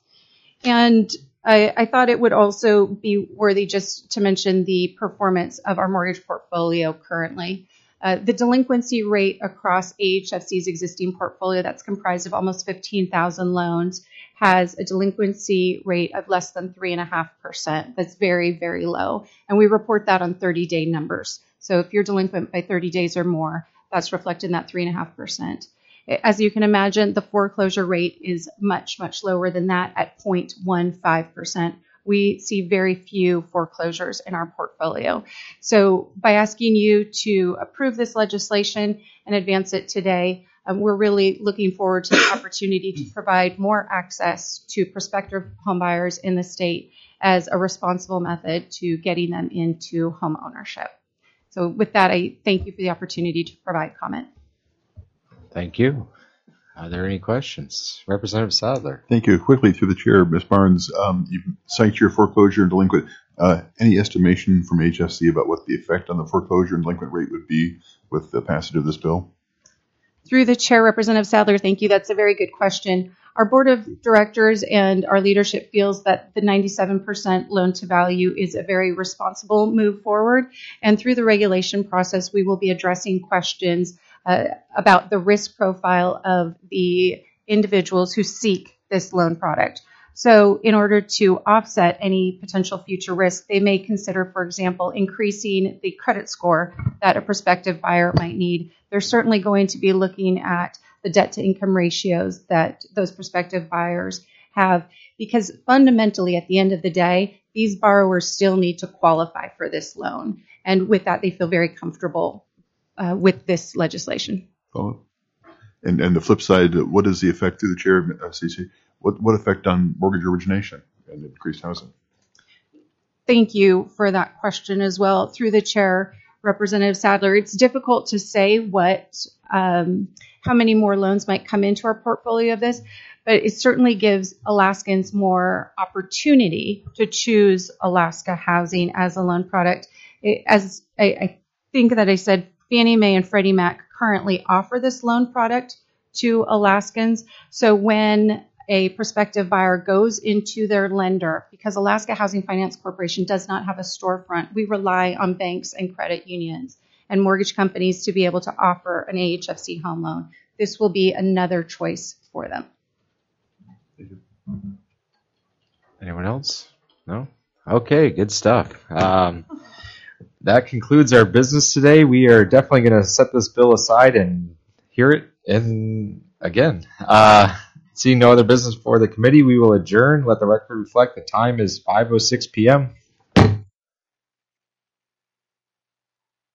And I, I thought it would also be worthy just to mention the performance of our mortgage portfolio currently. Uh, the delinquency rate across A H F C's existing portfolio, that's comprised of almost fifteen thousand loans, has a delinquency rate of less than three point five percent. That's very, very low. And we report that on thirty-day numbers. So if you're delinquent by thirty days or more, that's reflected in that three point five percent. As you can imagine, the foreclosure rate is much, much lower than that at zero point one five percent. We see very few foreclosures in our portfolio. So by asking you to approve this legislation and advance it today, um, we're really looking forward to the opportunity to provide more access to prospective homebuyers in the state as a responsible method to getting them into home ownership. So with that, I thank you for the opportunity to provide comment.
Thank you. Are there any questions? Representative Sadler.
Thank you. Quickly through the chair, Miz Barnes, um, you cite your foreclosure and delinquent. Uh, any estimation from H F C about what the effect on the foreclosure and delinquent rate would be with the passage of this bill?
Through the chair, Representative Sadler, thank you. That's a very good question. Our board of directors and our leadership feels that the ninety-seven percent loan to value is a very responsible move forward. And through the regulation process, we will be addressing questions uh, about the risk profile of the individuals who seek this loan product. So in order to offset any potential future risk, they may consider, for example, increasing the credit score that a prospective buyer might need. They're certainly going to be looking at the debt to income ratios that those prospective buyers have, because fundamentally at the end of the day, these borrowers still need to qualify for this loan. And with that, they feel very comfortable uh, with this legislation.
Oh. And and the flip side, what is the effect through the chair of uh, C C? What what effect on mortgage origination and increased housing?
Thank you for that question as well. Through the chair, Representative Sadler, it's difficult to say what um, how many more loans might come into our portfolio of this, but it certainly gives Alaskans more opportunity to choose Alaska housing as a loan product. It, as I, I think that I said, Fannie Mae and Freddie Mac currently offer this loan product to Alaskans. So when a prospective buyer goes into their lender, because Alaska Housing Finance Corporation does not have a storefront, we rely on banks and credit unions and mortgage companies to be able to offer an A H F C home loan. This will be another choice for them.
Anyone else? No? Okay, good stuff. Um, that concludes our business today. We are definitely going to set this bill aside and hear it in again. Uh, seeing no other business for the committee, we will adjourn. Let the record reflect the time is five oh six p.m.